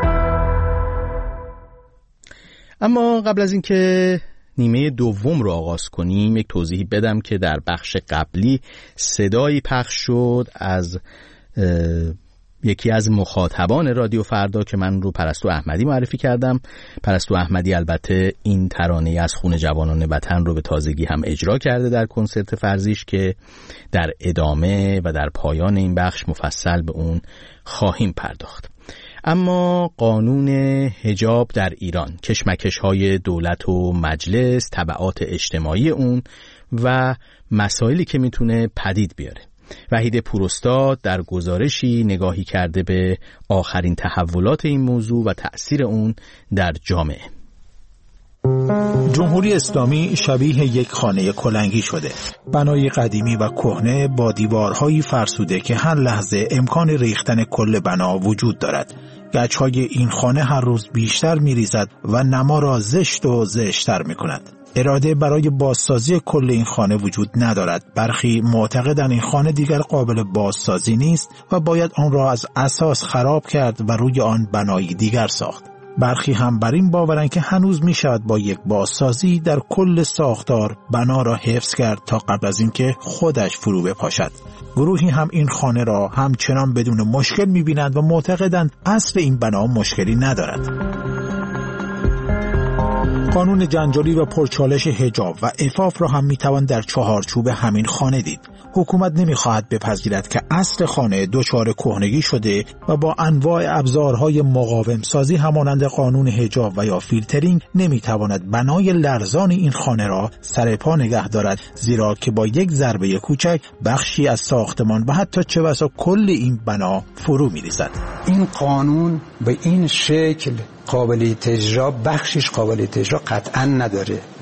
اما قبل از اینکه نیمه دوم رو آغاز کنیم یک توضیح بدم که در بخش قبلی صدایی پخش شد از یکی از مخاطبان رادیو فردا که من رو پرستو احمدی معرفی کردم. پرستو احمدی البته این ترانه از خون جوانان وطن رو به تازگی هم اجرا کرده در کنسرت فرزیش که در ادامه و در پایان این بخش مفصل به اون خواهیم پرداخت. اما قانون حجاب در ایران، کشمکش‌های دولت و مجلس، تبعات اجتماعی اون و مسائلی که میتونه پدید بیاره. وحید پوراستاد در گزارشی نگاهی کرده به آخرین تحولات این موضوع و تأثیر اون در جامعه. جمهوری اسلامی شبیه یک خانه کلنگی شده. بنای قدیمی و کهنه با دیوارهایی فرسوده که هر لحظه امکان ریختن کل بنا وجود دارد. گچهای این خانه هر روز بیشتر می‌ریزد و نما را زشت و زشت‌تر می‌کند. اراده برای بازسازی کل این خانه وجود ندارد. برخی معتقدند این خانه دیگر قابل بازسازی نیست و باید آن را از اساس خراب کرد و روی آن بنایی دیگر ساخت. برخی هم بر این باورند که هنوز می شود با یک بازسازی در کل ساختار بنا را حفظ کرد تا قبل از اینکه خودش فرو بپاشد. گروهی هم این خانه را همچنان بدون مشکل می بینند و معتقدند اصل این بنا مشکلی ندارد. قانون جنجالی و پرچالش حجاب و عفاف را هم میتوان در چهارچوب همین خانه دید. حکومت نمیخواهد بپذیرد که اصل خانه دچار کهنگی شده و با انواع ابزارهای مقاوم سازی همانند قانون حجاب و یا فیلترینگ نمیتواند بنای لرزان این خانه را سر پا نگه دارد، زیرا که با یک ضربه کوچک بخشی از ساختمان و حتی چه بسا کل این بنا فرو میریزد. این قانون به این شکل قابلیت اجرا، بخشش قابلیت اجرا قطعا نداره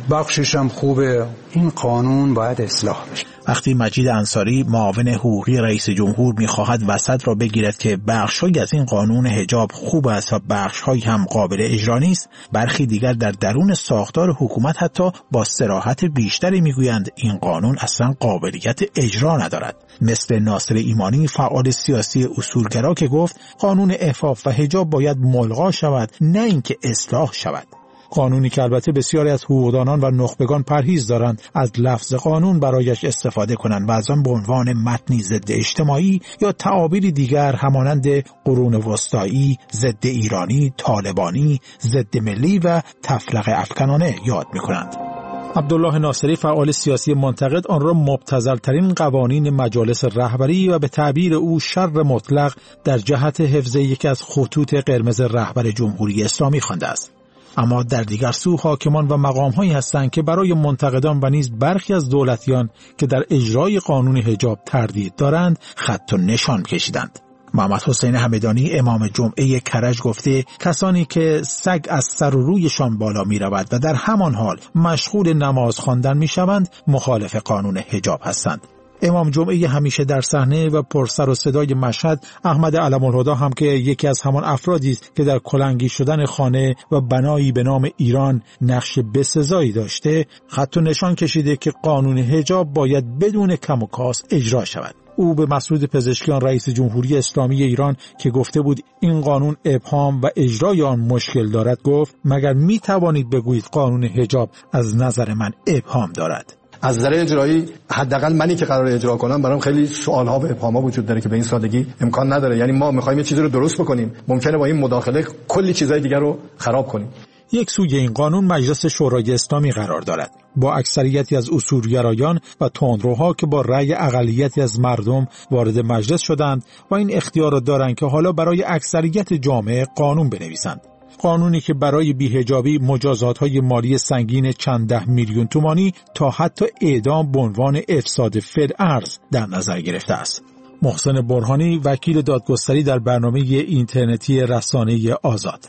بخشش هم خوبه. این قانون باید اصلاح بشه. وقتی مجید انصاری معاون حقوقی رئیس جمهور می‌خواهد وسط را بگیرد که بخش‌هایی از این قانون حجاب خوب است و بخش‌هایی هم قابل اجرا نیست، برخی دیگر در درون ساختار حکومت حتی با صراحت بیشتری می‌گویند این قانون اصلا قابلیت اجرا ندارد. مثل ناصر ایمانی فعال سیاسی اصولگرا که گفت قانون عفاف و حجاب باید ملغا شود نه اینکه اصلاح شود. قانونی که البته بسیاری از حقوقدانان و نخبگان پرهیز دارند از لفظ قانون برایش استفاده کنند و از آن به عنوان متنی ضد اجتماعی یا تعابیری دیگر همانند قرون وسطایی، ضد ایرانی، طالبانی، ضد ملی و تفلق افکنانه یاد می‌کنند. عبدالله ناصری فعال سیاسی منتقد آن را مبتذل‌ترین قوانین مجالس رهبری و به تعبیر او شر مطلق در جهت حفظ یکی از خطوط قرمز رهبر جمهوری اسلامی خوانده است. اما در دیگر سو حاکمان و مقام‌هایی هستند که برای منتقدان و نیز برخی از دولتیان که در اجرای قانون حجاب تردید دارند خط و نشان کشیدند. محمد حسین همدانی امام جمعه کرج گفته کسانی که سگ از سر و رویشان بالا می رود و در همان حال مشغول نماز خواندن می شوند مخالف قانون حجاب هستند. امام جمعه همیشه در صحنه و پرسر و صدای مشهد احمد علم‌الهدی هم که یکی از همان افرادی است که در کلنگی شدن خانه و بنایی به نام ایران نقش بسزایی داشته خط و نشان کشیده که قانون حجاب باید بدون کم و کاست اجرا شود. او به مسعود پزشکیان رئیس جمهوری اسلامی ایران که گفته بود این قانون ابهام و اجرای آن مشکل دارد گفت مگر می توانید بگویید قانون حجاب از نظر من ابهام دارد؟ از نظر اجرایی حداقل منی که قراره اجرا کنم برام خیلی سوال‌ها و ابهام‌ها وجود داره که به این سادگی امکان نداره. یعنی ما می‌خوایم یه چیزی رو درست بکنیم، ممکنه با این مداخله کلی چیزای دیگر رو خراب کنیم. یک سوی این قانون مجلس شورای اسلامی قرار دارد با اکثریتی از اصولگرایان و تندروها که با رأی اقلیتی از مردم وارد مجلس شدند و این اختیار را دارند که حالا برای اکثریت جامعه قانون بنویسند. قانونی که برای بی‌حجابی مجازات‌های مالی سنگین چند ده میلیون تومانی تا حتی اعدام به عنوان افساد فی‌الارض در نظر گرفته است. محسن برهانی وکیل دادگستری در برنامه اینترنتی رسانه آزاد: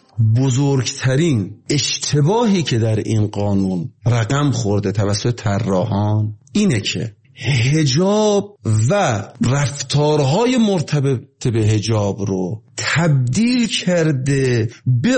بزرگترین اشتباهی که در این قانون رقم خورده توسط طراحان اینه که حجاب و رفتارهای مرتبط به حجاب رو تبدیل کرده به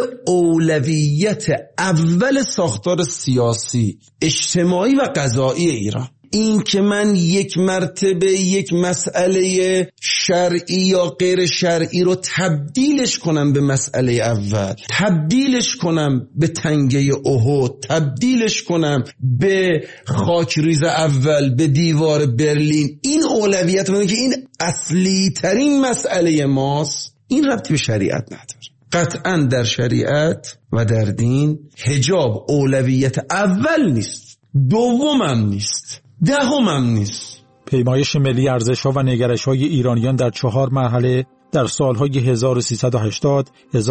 اولویت اول ساختار سیاسی، اجتماعی و قضایی ایران. این که من یک مرتبه یک مسئله شرعی یا غیر شرعی رو تبدیلش کنم به مسئله اول، تبدیلش کنم به تنگه احد، تبدیلش کنم به خاکریز اول، به دیوار برلین، این اولویت منه که این اصلی ترین مسئله ماست. این ربطی به شریعت نداره. قطعا در شریعت و در دین حجاب اولویت اول نیست، دومم نیست، دهمم نیست. پیمایش ملی ارزش‌ها و نگرش‌های ایرانیان در 4 مرحله در سالهای 1380،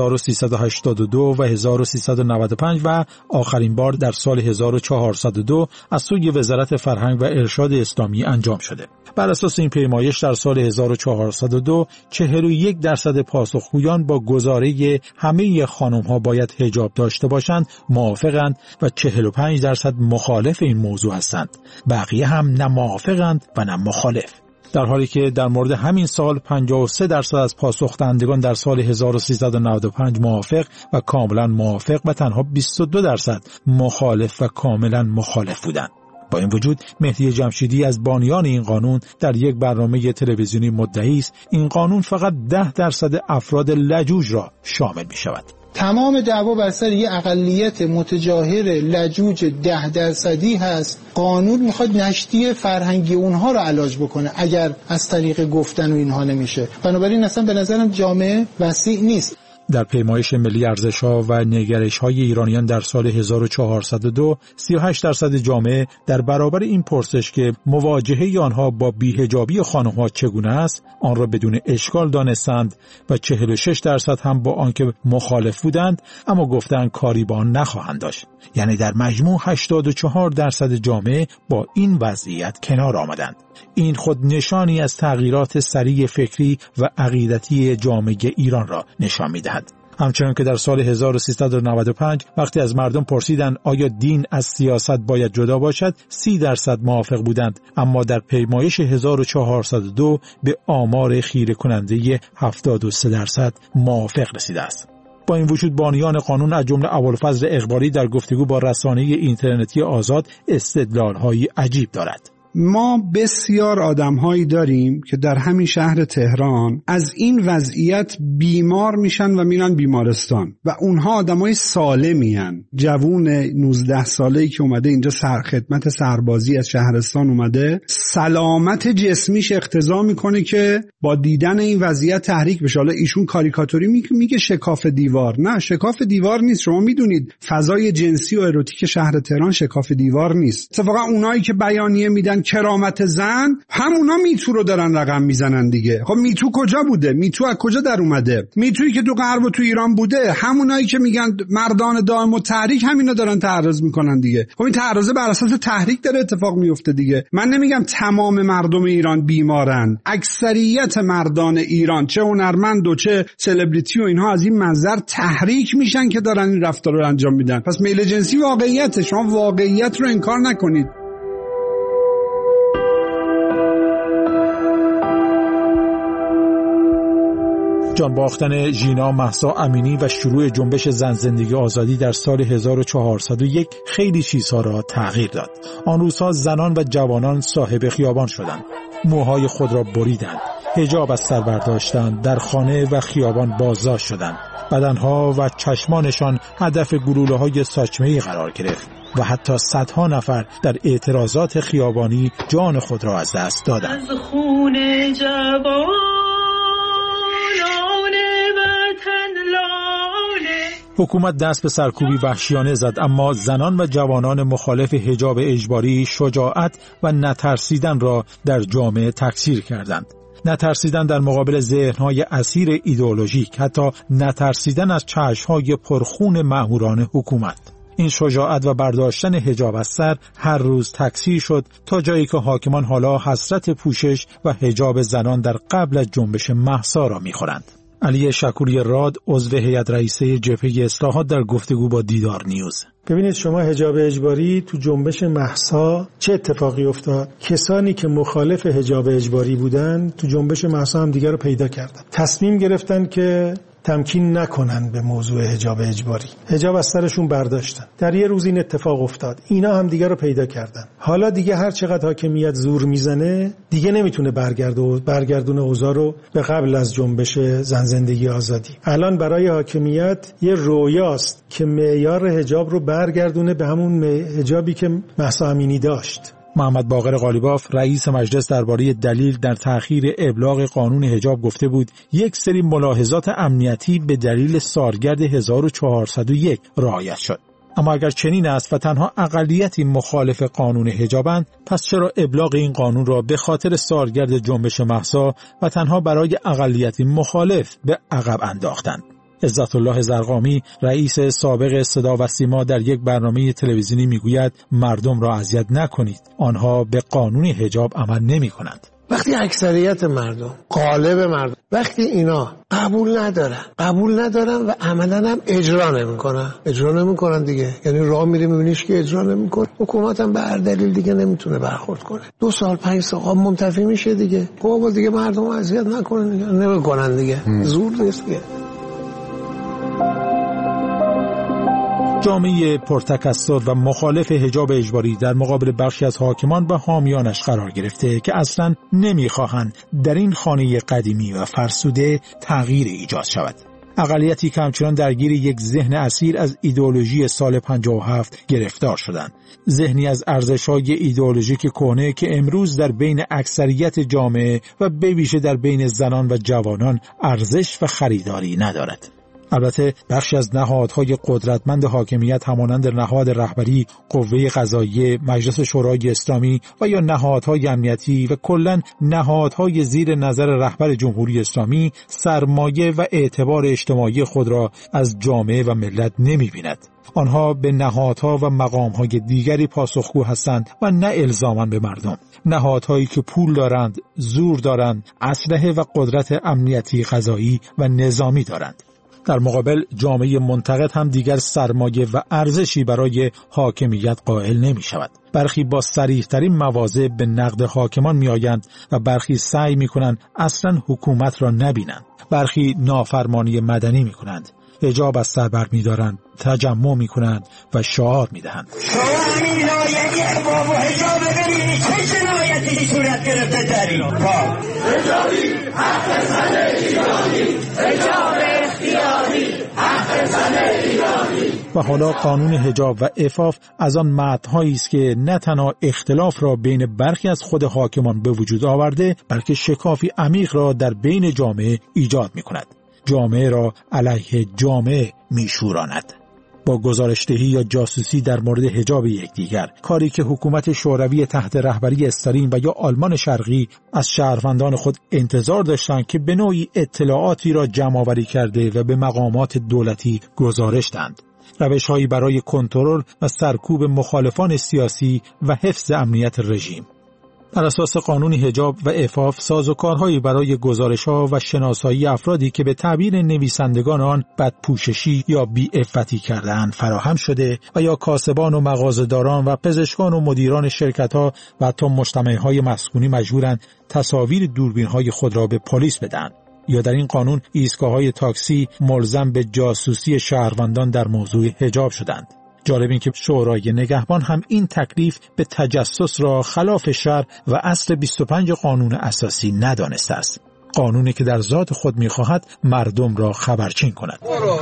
1382 و 1395 و آخرین بار در سال 1402 از سوی وزارت فرهنگ و ارشاد اسلامی انجام شده. بر اساس این پیمایش در سال 1402 41% پاسخگویان با گزاره همه خانم‌ها باید حجاب داشته باشند موافقند و 45% مخالف این موضوع هستند. بقیه هم نه موافقند و نه مخالف. در حالی که در مورد همین سال 53% از پاسخ دهندگان در سال 1395 موافق و کاملا موافق و تنها 22% مخالف و کاملا مخالف بودند. با این وجود مهدی جمشیدی از بانیان این قانون در یک برنامه تلویزیونی مدعی است این قانون فقط 10% افراد لجوج را شامل می شود. تمام دعوا بر سر یه اقلیت متجاهر لجوج 10% هست. قانون میخواد نشتی فرهنگی اونها رو علاج بکنه اگر از طریق گفتن و اینها نمیشه. بنابراین اصلا به نظرم جامعه وسیع نیست. در پیمایش ملی ارزش‌ها و نگرش‌های ایرانیان در سال 1402 38% جامعه در برابر این پرسش که مواجهه آنها با بی‌حجابی خانم‌ها چگونه است آن را بدون اشکال دانستند و 46% هم با آنکه مخالف بودند اما گفتند کاری با آن نخواهند داشت. یعنی در مجموع 84% جامعه با این وضعیت کنار آمدند. این خود نشانی از تغییرات سریع فکری و عقیدتی جامعه ایران را نشان می‌دهد. همچنان که در سال 1395 وقتی از مردم پرسیدند آیا دین از سیاست باید جدا باشد 30% موافق بودند، اما در پیمایش 1402 به آمار خیره کننده 73% موافق رسیده است. با این وجود بانیان قانون از جمله ابوالفضل اقبالی در گفتگو با رسانه اینترنتی آزاد استدلال‌های عجیب دارد. ما بسیار آدم‌هایی داریم که در همین شهر تهران از این وضعیت بیمار میشن و میرن بیمارستان و اونها آدمای سالمی هن. جوون 19 ساله‌ای که اومده اینجا خدمت سربازی از شهرستان اومده، سلامت جسمیش اقتضا میکنه که با دیدن این وضعیت تحریک بشه. حالا ایشون کاریکاتوری میگه شکاف دیوار. نه، شکاف دیوار نیست. شما میدونید فضای جنسی و اروتیک شهر تهران شکاف دیوار نیست. اتفاقا اونایی که بیانیه میدن کرامت زن، همونا میتو رو دارن رقم میزنن دیگه. خب میتو کجا بوده؟ میتو از کجا در اومده؟ میتویی که تو غرب و تو ایران بوده، همونایی که میگن مردان دائم التحریک همینا دارن تعرض میکنن دیگه. خب این تعرض بر اساس تحریک داره اتفاق میفته دیگه. من نمیگم تمام مردم ایران بیمارن، اکثریت مردان ایران چه هنرمند و چه سلبریتی و اینها از این منظر تحریک میشن که دارن این رفتار رو انجام میدن. پس میل جنسی واقعیته، شما واقعیت رو انکار نکنید. جان باختن ژینا مهسا امینی و شروع جنبش زن زندگی آزادی در سال 1401 خیلی چیزها را تغییر داد. آن روزها زنان و جوانان صاحب خیابان شدند، موهای خود را بریدند، حجاب از سر برداشتند، در خانه و خیابان بازداشت شدند، بدنها و چشمانشان هدف گلوله‌های ساچمه‌ای قرار گرفت و حتی صدها نفر در اعتراضات خیابانی جان خود را از دست دادند. از خون جوان حکومت دست به سرکوبی وحشیانه زد، اما زنان و جوانان مخالف حجاب اجباری شجاعت و نترسیدن را در جامعه تکثیر کردند. نترسیدن در مقابل ذهن‌های اسیر ایدئولوژیک، حتی نترسیدن از چشم‌های پرخون مأموران حکومت. این شجاعت و برداشتن حجاب از سر هر روز تکثیر شد تا جایی که حاکمان حالا حسرت پوشش و حجاب زنان در قبل از جنبش مهسا را می‌خورند. علی شکوری راد، عضو هیئت رئیسه جبهه اصلاحات، در گفتگو با دیدار نیوز: ببینید شما حجاب اجباری تو جنبش مهسا چه اتفاقی افتاد؟ کسانی که مخالف حجاب اجباری بودن تو جنبش مهسا هم دیگر رو پیدا کردن، تصمیم گرفتن که تمکین نکنن به موضوع حجاب اجباری، حجاب از سرشون برداشتن. در یه روز این اتفاق افتاد، اینا هم دیگه رو پیدا کردن. حالا دیگه هر چقدر حاکمیت زور میزنه دیگه نمیتونه برگردونه اوضاع رو به قبل از جنبش زن زندگی آزادی. الان برای حاکمیت یه رویاست که معیار حجاب رو برگردونه به همون حجابی که مهسا امینی داشت. محمد باقر قالیباف، رئیس مجلس، درباره دلیل در تأخیر ابلاغ قانون حجاب گفته بود یک سری ملاحظات امنیتی به دلیل سالگرد 1401 رعایت شد. اما اگر چنین است و تنها اقلیتی مخالف قانون حجابند، پس چرا ابلاغ این قانون را به خاطر سالگرد جنبش مهسا و تنها برای اقلیتی مخالف به عقب انداختند؟ عزت الله زرقامی، رئیس سابق صدا و سیما، در یک برنامه تلویزیونی میگوید مردم را اذیت نکنید، آنها به قانون حجاب عمل نمی‌کنند. وقتی اکثریت مردم، غالب مردم، وقتی اینا قبول ندارن و عملاً هم اجرا نمیکنن دیگه، یعنی راه میری میبینیش که اجرا نمیکنه، حکومت هم به هر دلیل دیگه نمیتونه برخورد کنه. 2 سال 5 سال منتفی میشه دیگه. بابا دیگه مردم اذیت نکنن دیگه، نمیکنن دیگه. زور نیست دیگه. جامعه پرتکثر و مخالف حجاب اجباری در مقابل بخشی از حاکمان و حامیانش قرار گرفته که اصلاً نمیخواهند در این خانه قدیمی و فرسوده تغییر ایجاد شود. اقلیتی که همچنان درگیر یک ذهن اسیر از ایدئولوژی سال 57 گرفتار شدند. ذهنی از ارزش‌های ایدئولوژیک کهنه که امروز در بین اکثریت جامعه و به ویژه در بین زنان و جوانان ارزش و خریداری ندارد. البته بخشی از نهادهای قدرتمند حاکمیت همانند نهاد رهبری، قوه قضاییه، مجلس شورای اسلامی و یا نهادهای امنیتی و کلاً نهادهای زیر نظر رهبر جمهوری اسلامی سرمایه و اعتبار اجتماعی خود را از جامعه و ملت نمی‌بیند. آنها به نهادها و مقامهای دیگری پاسخگو هستند و نه الزاماً به مردم. نهادهایی که پول دارند، زور دارند، اسلحه و قدرت امنیتی، قضایی و نظامی دارند. در مقابل جامعه منتقد هم دیگر سرمایه و ارزشی برای حاکمیت قائل نمی شود. برخی با صریح‌ترین مواضع به نقد حاکمان می آیند و برخی سعی می کنند اصلا حکومت را نبینند. برخی نافرمانی مدنی می کنند. حجاب از سر بر می دارند، تجمع می کنند و شعار می دهند. شما همین نایتی حجاب و حجاب ببینید چه جنایتی صورت گرفته در ایران. حجابی حق زن ایرانی، حجاب اختیاری حق زن ایرانی. و حالا قانون حجاب و عفاف از آن متن‌هایی است که نه تنها اختلاف را بین برخی از خود حاکمان به وجود آورده، بلکه شکافی عمیق را در بین جامعه ایجاد می کند. جامعه را علیه جامعه میشوراند. با گزارشدهی یا جاسوسی در مورد حجاب یکدیگر، کاری که حکومت شوروی تحت رهبری استالین و یا آلمان شرقی از شهروندان خود انتظار داشتند که به نوعی اطلاعاتی را جمع‌آوری کرده و به مقامات دولتی گزارش دهند. روش‌هایی برای کنترل و سرکوب مخالفان سیاسی و حفظ امنیت رژیم. بر اساس قانون حجاب و عفاف سازوکارهایی برای گزارش‌ها و شناسایی افرادی که به تعبیر نویسندگان آن بدپوششی یا بی‌عفتی کرده‌اند فراهم شده و یا کاسبان و مغازه‌داران و پزشکان و مدیران شرکت‌ها و حتی مجتمع‌های مسکونی مجبورند تصاویر دوربین‌های خود را به پلیس بدهند. یا در این قانون ایستگاه‌های تاکسی ملزم به جاسوسی شهروندان در موضوع حجاب شدند. جالب این که شورای نگهبان هم این تکلیف به تجسس را خلاف شرع و اصل 25 قانون اساسی ندانسته است. قانونی که در ذات خود می‌خواهد مردم را خبرچین کند. برو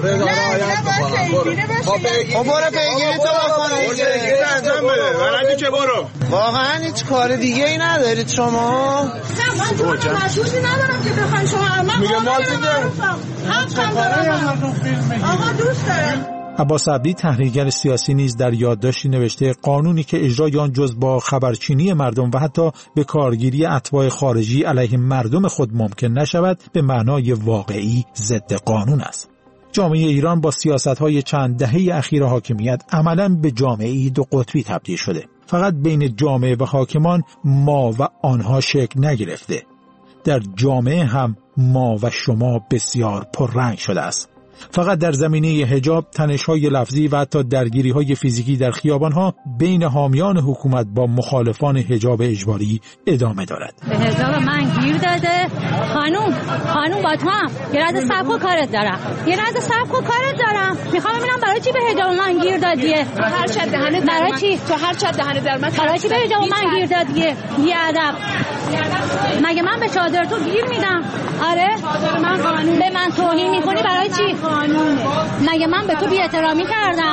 پیگیری تو بکنید. انجام بده. برای چه برو؟ واقعا هیچ کار دیگه ای ندارید شما؟ من مشروطی ندارم که بخواید شما. میگم مال دیگه. آقا دوست دارم. عباس عبدی تحلیلگر سیاسی نیز در یادداشتی نوشته قانونی که اجرای آن جز با خبرچینی مردم و حتی به کارگیری اتباع خارجی علیه مردم خود ممکن نشود به معنای واقعی ضد قانون است. جامعه ایران با سیاست‌های چند دهه اخیر حاکمیت عملاً به جامعه‌ای دو قطبی تبدیل شده. فقط بین جامعه و حاکمان ما و آنها شکل نگرفته. در جامعه هم ما و شما بسیار پررنگ شده است. فقط در زمینه حجاب تنش‌های لفظی و حتی درگیری‌های فیزیکی در خیابان‌ها بین حامیان حکومت با مخالفان حجاب اجباری ادامه دارد. به حجاب من گیر داده خانوم با تو هم یه لحظه صبر کن کارت دارم. میخوام ببینم برای چی به حجاب من گیر دادیه؟ تو هر چت دهنت برای چی؟ تو هر چت دهنت در من برای چی به حجاب من گیر دادیه؟ بی ادب. مگه من به چادر تو گیر میدم؟ آره؟ چادر من قانون. به من توهین میکنی برای چی؟ قانونه. مگه من به تو بی‌احترامی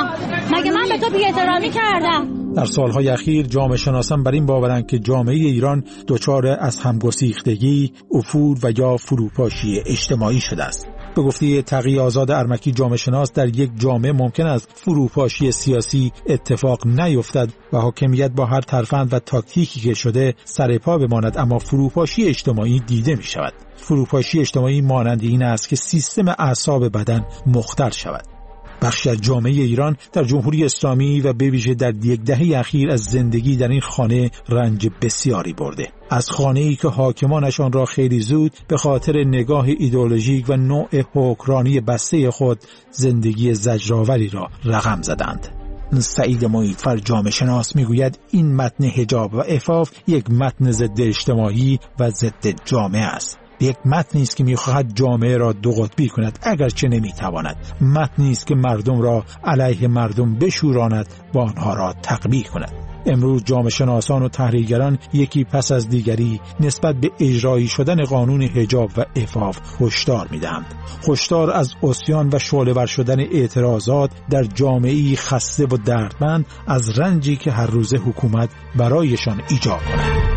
کردم؟ در سالهای اخیر جامعه شناسان بر این باورند که جامعه ایران دچار از همگسیختگی، افول و یا فروپاشی اجتماعی شده است. به گفته تقی آزاد ارمکی جامعه شناس در یک جامعه ممکن است فروپاشی سیاسی اتفاق نیفتد و حاکمیت با هر ترفند و تاکتیکی که شده سرپا بماند، اما فروپاشی اجتماعی دیده می شود. فروپاشی اجتماعی مانند این است که سیستم اعصاب بدن مختل شود. بخشی از جامعه ایران در جمهوری اسلامی و به ویژه در یک دهه اخیر از زندگی در این خانه رنج بسیاری برده. از خانه‌ای که حاکمانش آن را خیلی زود به خاطر نگاه ایدئولوژیک و نوع حکمرانی بسته خود زندگی زجرآوری را رقم زدند. سعید محیطفر جامعه شناس میگوید این متن حجاب و عفاف یک متن ضد اجتماعی و ضد جامعه است. یک متنی است که می‌خواهد جامعه را دو قطبی کند اگرچه نمی‌تواند. متنی است که مردم را علیه مردم بشوراند و آنها را تقبیح کند. امروز جامعه شناسان و تحلیلگران یکی پس از دیگری نسبت به اجرایی شدن قانون حجاب و عفاف هشدار می‌دهند. هشدار از عصیان و شعله‌ور شدن اعتراضات در جامعه‌ای خسته و دردمند از رنجی که هر روز حکومت برایشان ایجاد کند.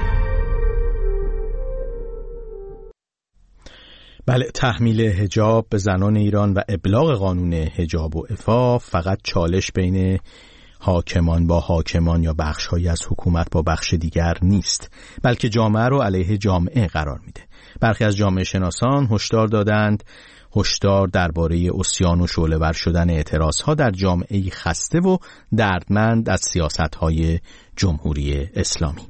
بله، تحمیل حجاب به زنان ایران و ابلاغ قانون حجاب و عفاف فقط چالش بین حاکمان با حاکمان یا بخش‌هایی از حکومت با بخش دیگر نیست، بلکه جامعه رو علیه جامعه قرار میده. برخی از جامعه شناسان هشدار دادند، هشدار درباره عصیان و شعله‌ور شدن اعتراضها در جامعه‌ای خسته و دردمند از سیاست‌های جمهوری اسلامی.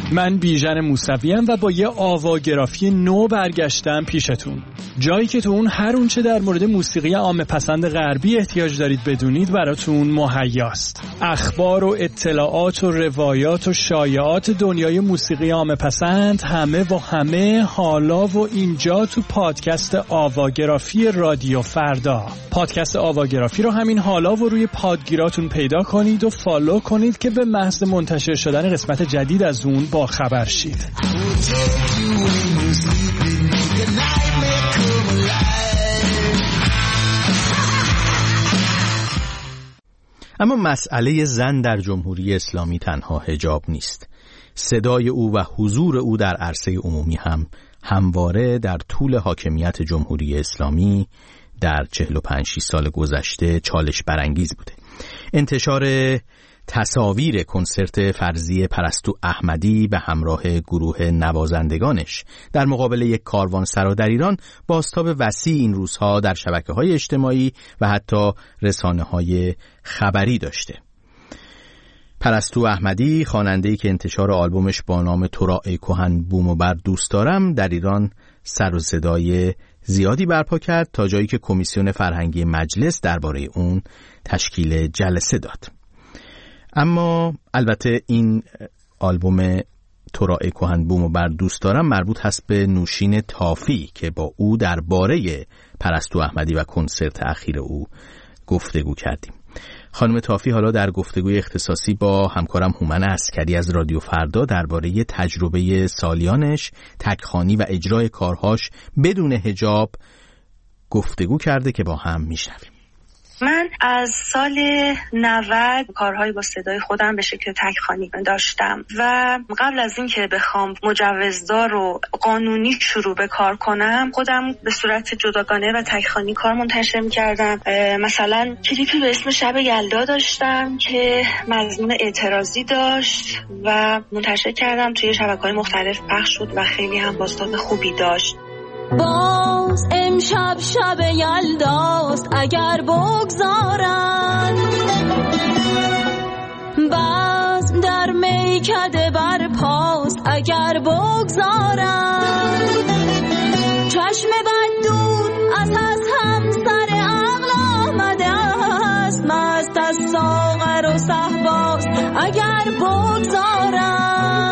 من بیژن موسویم و با یه آواگرافی نو برگشتم پیشتون. جایی که تو اون هر اونچه در مورد موسیقی عامه پسند غربی احتیاج دارید بدونید براتون مهیاست. اخبار و اطلاعات و روایات و شایعات دنیای موسیقی عامه پسند همه و همه حالا و اینجا تو پادکست آواگرافی رادیو فردا. پادکست آواگرافی رو همین حالا و روی پادگیراتون پیدا کنید و فالو کنید که به محض منتشر شدن قسمت جدید از اون با خبر شید. اما مسئله زن در جمهوری اسلامی تنها حجاب نیست. صدای او و حضور او در عرصه عمومی هم همواره در طول حاکمیت جمهوری اسلامی در 45 سال گذشته چالش برانگیز بوده. انتشار تصاویر کنسرت فرضی پرستو احمدی به همراه گروه نوازندگانش در مقابل یک کاروانسرا در ایران بازتاب وسیع این روزها در شبکه‌های اجتماعی و حتی رسانه‌های خبری داشته. پرستو احمدی، خواننده‌ای که انتشار آلبومش با نام تو را ای کهن بوم و بر دوست دارم در ایران سر و صدای زیادی برپا کرد تا جایی که کمیسیون فرهنگی مجلس درباره اون تشکیل جلسه داد. اما البته این آلبوم تو را ای کهن بوم و بر دوست دارم مربوط هست به نوشین تافی که با او درباره پرستو احمدی و کنسرت اخیر او گفتگو کردیم. خانم تافی حالا در گفتگوی اختصاصی با همکارم هومن عسکری از رادیو فردا درباره تجربه سالیانش، تکخوانی و اجرای کارهاش بدون حجاب گفتگو کرده که با هم میشنویم. من از سال 90 کارهایی با صدای خودم به شکل تکخوانی داشتم و قبل از این که بخوام مجوزدار و قانونی شروع به کار کنم خودم به صورت جداگانه و تکخوانی کار منتشر می‌کردم. مثلا کلیپی به اسم شب یلدا داشتم که مضمون اعتراضی داشت و منتشر کردم، توی شبکه‌های مختلف پخش شد و خیلی هم بازتاب خوبی داشت. باز امشب شب یلداست اگر بگذارن، باز در میکده بر پاست اگر بگذارن، چشم بد دود از همسر عقل آمده است، مست از ساغر و صهباست اگر بگذارن.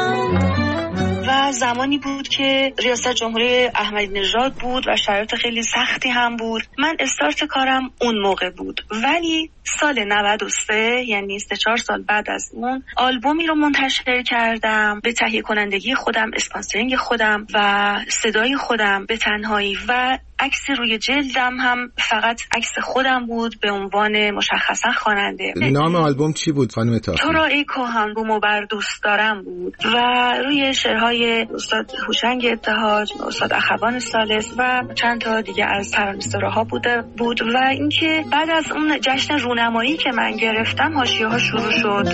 و زمانی بود که ریاست جمهوری احمدی نژاد بود و شرایط خیلی سختی هم بود. من استارت کارم اون موقع بود، ولی سال 93 یعنی 3-4 سال بعد از اون آلبومی رو منتشر کردم به تهیه کنندگی خودم، اسپانسرینگ خودم و صدای خودم به تنهایی و عکس روی جلدم هم فقط عکس خودم بود به عنوان مشخصا خواننده. نام آلبوم چی بود خانم تافی؟ تو را ای کهن بوم و بر دوست دارم بود و روی شعرهای استاد هوشنگ ابتهاج، استاد اخوان ثالث و چند تا دیگه از ترانه‌سراها بود و اینکه بعد از اون جشن رونمایی که من گرفتم حاشیه‌ها شروع شد.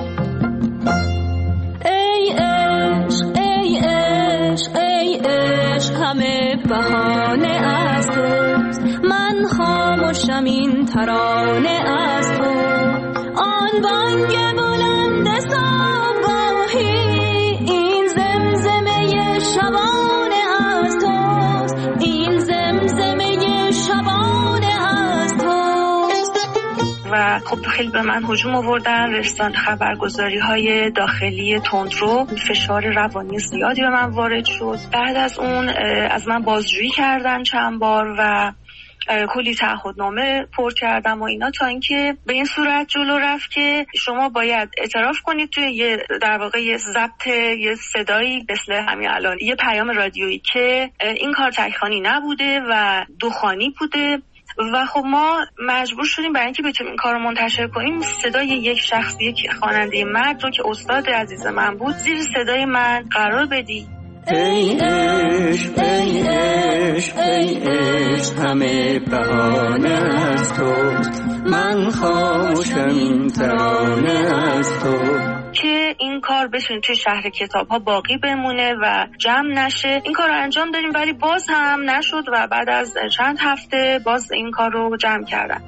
ای عشق ای عشق ای عشق همه بهانه از توست، من خاموشم این ترانه از تو، آن بانگ بلند صبحگاهی این زمزمه شبانه از توست، این زمزمه شبانه از توست. و خب خیلی به من هجوم آوردن رسانه خبرگزاری‌های داخلی تندرو، فشار روانی زیادی به من وارد شد. بعد از اون از من بازجویی کردن چند بار و کلی تعهدنامه پر کردم و اینا تا اینکه به این صورت جلو رفت که شما باید اعتراف کنید توی یه در واقع یه ضبط یه صدایی مثل همین الان یه پیام رادیویی که این کار تکخوانی نبوده و دوخوانی بوده و خب ما مجبور شدیم برای اینکه بتونیم این کار رو منتشر کنیم صدای یک شخص، یک خواننده مرد رو که استاد عزیز من بود زیر صدای من قرار بدی. ای عشق ای عشق ای عشق همه بهانه از توست، من خاموشم این ترانه از تو، که این کار بتونه توی شهر کتاب‌ها باقی بمونه و جمع نشه. این کار رو انجام دادیم ولی باز هم نشد و بعد از چند هفته باز این کار رو جمع کردن.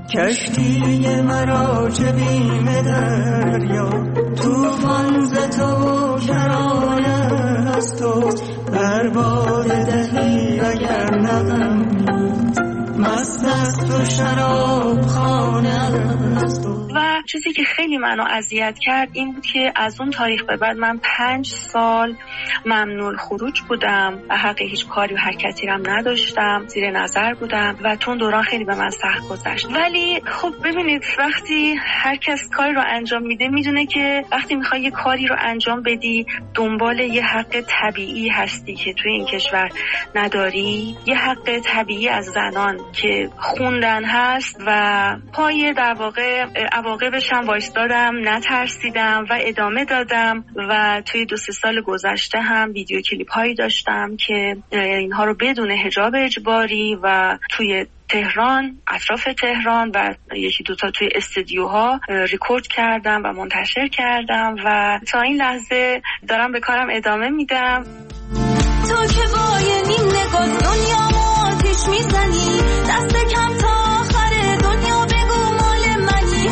کشتی مرا چه بیم دریا توفان ز تو کرانه از تو برباد دهی اگر نغم مست است و شراب خانه است تو. و چیزی که خیلی منو اذیت کرد این بود که از اون تاریخ به بعد من 5 سال ممنوع خروج بودم و حق هیچ کاری و حرکتی هم نداشتم، زیر نظر بودم و تو اون دوران خیلی به من سخت گذشت. ولی خب ببینید وقتی هر کس کاری رو انجام میده میدونه که وقتی میخوای یه کاری رو انجام بدی دنبال یه حق طبیعی هستی که توی این کشور نداری، یه حق طبیعی از زنان که خوندن هست و پای در واقع عواقبش هم وایستادم، نترسیدم و ادامه دادم و توی 2-3 سال گذشته هم ویدیو کلیپ هایی داشتم که اینها رو بدون حجاب اجباری و توی تهران، اطراف تهران و 1-2 تا توی استودیوها ریکورد کردم و منتشر کردم و تا این لحظه دارم به کارم ادامه میدم. تو که با یه نیم نگاه دنیا آتیش میزنی، دست کم تا آخر دنیا بگو مال منی.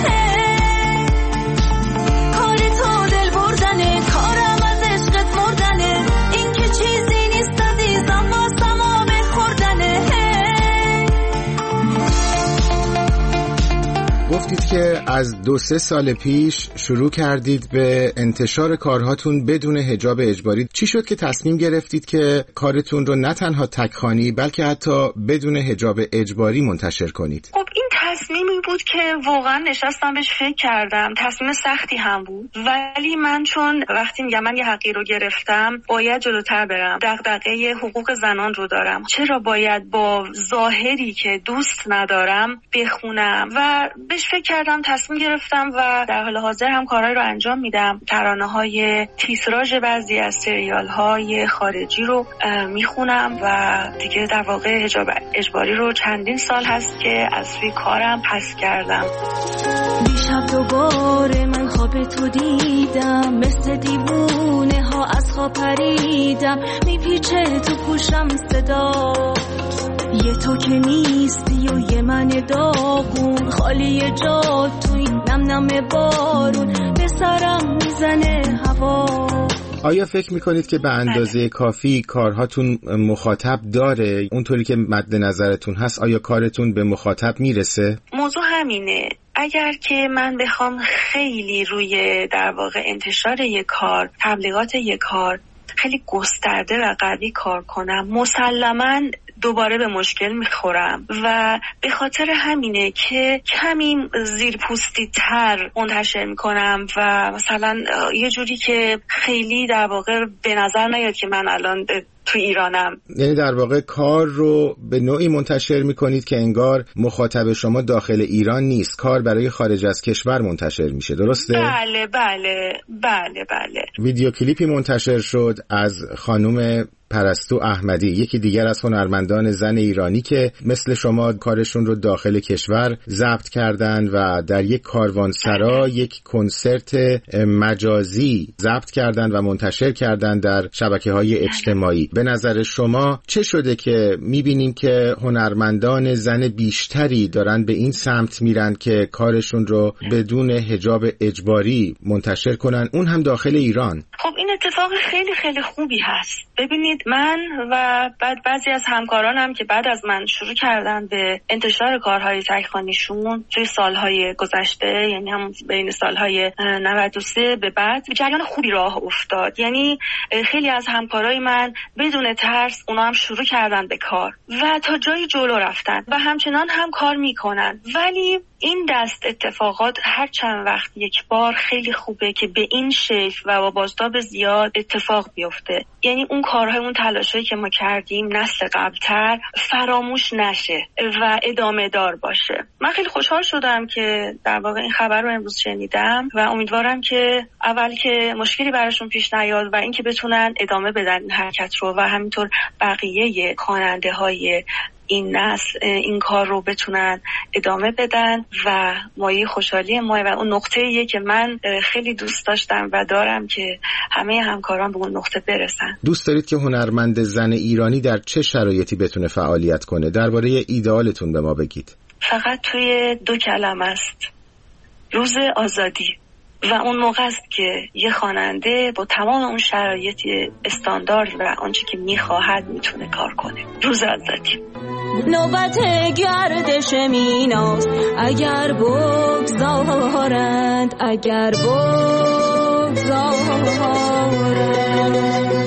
کار تو دل بردنه، کارم از عشقت مردنه، این که چیزی نیست عزیزم واسم آب خوردنه. گفتید که از 2-3 سال پیش شروع کردید به انتشار کارهاتون بدون حجاب اجباری. چی شد که تصمیم گرفتید که کارتون رو نه تنها تک‌خوانی بلکه حتی بدون حجاب اجباری منتشر کنید؟ خب این تصمیمی بود که واقعا نشستم بهش فکر کردم. تصمیم سختی هم بود ولی من چون وقتی میگم من یه حقی رو گرفتم باید جلوتر برم، دغدغه حقوق زنان رو دارم، چرا باید با ظاهری که دوست ندارم بخونم و بهش فکر کردم، تصمیم گرفتم و در حال حاضر هم کارهایی رو انجام میدم. ترانه‌های تیتراژ بعضی از سریال‌های خارجی رو میخونم و دیگه در واقع حجاب اجباری رو چندین سال هست که از روی کارم پس کردم. دیشب دوباره من خواب تو دیدم، مثل دیوونه ها از خواب پریدم، میپیچه تو گوشم صدا یه تو که نیستی و یه من داغون، خالی جا توی نم نم بارون، به سرم میزنه هوا. آیا فکر میکنید که به اندازه کافی کارهاتون مخاطب داره؟ اونطوری که مد نظرتون هست آیا کارتون به مخاطب میرسه؟ موضوع همینه. اگر که من بخوام خیلی روی در واقع انتشار یک کار، تبلیغات یک کار خیلی گسترده و قوی کار کنم مسلماً دوباره به مشکل میخورم و به خاطر همینه که کمی زیرپوستی تر منتشر میکنم و مثلا یه جوری که خیلی در واقع به نظر نیاد که من الان تو ایرانم. یعنی در واقع کار رو به نوعی منتشر میکنید که انگار مخاطب شما داخل ایران نیست، کار برای خارج از کشور منتشر میشه، درسته؟ بله بله بله بله. ویدیو کلیپی منتشر شد از خانم پرستو احمدی، یکی دیگر از هنرمندان زن ایرانی که مثل شما کارشون رو داخل کشور ضبط کردن و در یک کاروانسرا یک کنسرت مجازی ضبط کردن و منتشر کردن در شبکه‌های اجتماعی. به نظر شما چه شده که می‌بینیم که هنرمندان زن بیشتری دارن به این سمت میرن که کارشون رو بدون حجاب اجباری منتشر کنن، اون هم داخل ایران؟ خب این اتفاق خیلی خیلی خوبی هست. ببینید من و بعضی از همکارانم که بعد از من شروع کردن به انتشار کارهای تک‌خوانیشون توی سالهای گذشته، یعنی هم بین سالهای 93 به بعد جریان خوبی راه افتاد. یعنی خیلی از همکارای من بدون ترس اونا هم شروع کردن به کار و تا جایی جلو رفتن و همچنان هم کار میکنن. ولی این دست اتفاقات هر چند وقت یک بار خیلی خوبه که به این شکل و با بازتاب زیاد اتفاق بیفته. یعنی اون کارهای، اون تلاشایی که ما کردیم نسل قبلتر فراموش نشه و ادامه دار باشه. من خیلی خوشحال شدم که در واقع این خبر رو امروز شنیدم و امیدوارم که اول که مشکلی براشون پیش نیاد و اینکه بتونن ادامه بدن این حرکت رو و همینطور بقیه خواننده های این نسل این کار رو بتونن ادامه بدن و مایه خوشحالی ما و اون نقطه‌ایه که من خیلی دوست داشتم و دارم که همه همکاران به اون نقطه برسن. دوست دارید که هنرمند زن ایرانی در چه شرایطی بتونه فعالیت کنه؟ درباره ایدئالتون به ما بگید. فقط توی 2 کلمه است: روز آزادی. و اون موقع است که یه خواننده با تمام اون شرایط استاندارد و آنچه که میخواهد میتونه کار کنه. روز آزادی. نوبت گردش میناست اگر بگذارند، اگر بگذارند.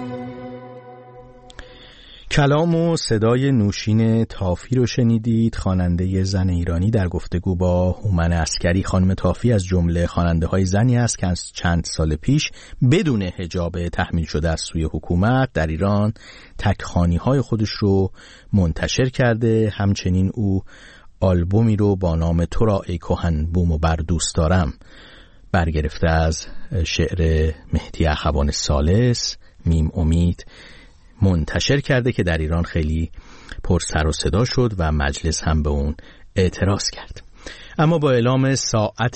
کلام و صدای نوشین طافی رو شنیدید، خواننده زن ایرانی در گفتگو با هومن عسکری. خانم طافی از جمله خواننده‌های زنی است که از چند سال پیش بدون حجاب تحمیل شده از سوی حکومت در ایران تکخوانی‌های خودش رو منتشر کرده. همچنین او آلبومی رو با نام تو را ای کهن بوم و بر دوست دارم برگرفته از شعر مهدی اخوان ثالث میم امید منتشر کرده که در ایران خیلی پر سر و صدا شد و مجلس هم به اون اعتراض کرد. اما با اعلام ساعت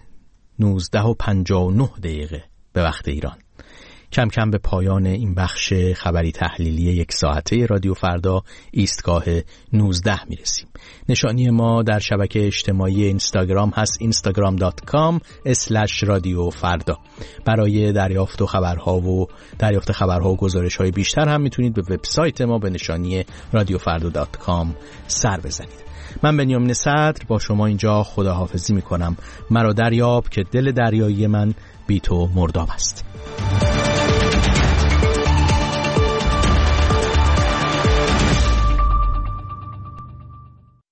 19:59 به وقت ایران کم کم به پایان این بخش خبری تحلیلی 1 ساعته رادیو فردا ایستگاه 19 میرسیم. نشانی ما در شبکه اجتماعی اینستاگرام هست instagram.com/رادیوفردا. برای دریافت خبرها و گزارش‌های بیشتر هم میتونید به وبسایت ما به نشانی radiofrda.com سر بزنید. من بنیامین صدر با شما اینجا خداحافظی میکنم. مرا دریاب که دل دریایی من بی تو مرداب است.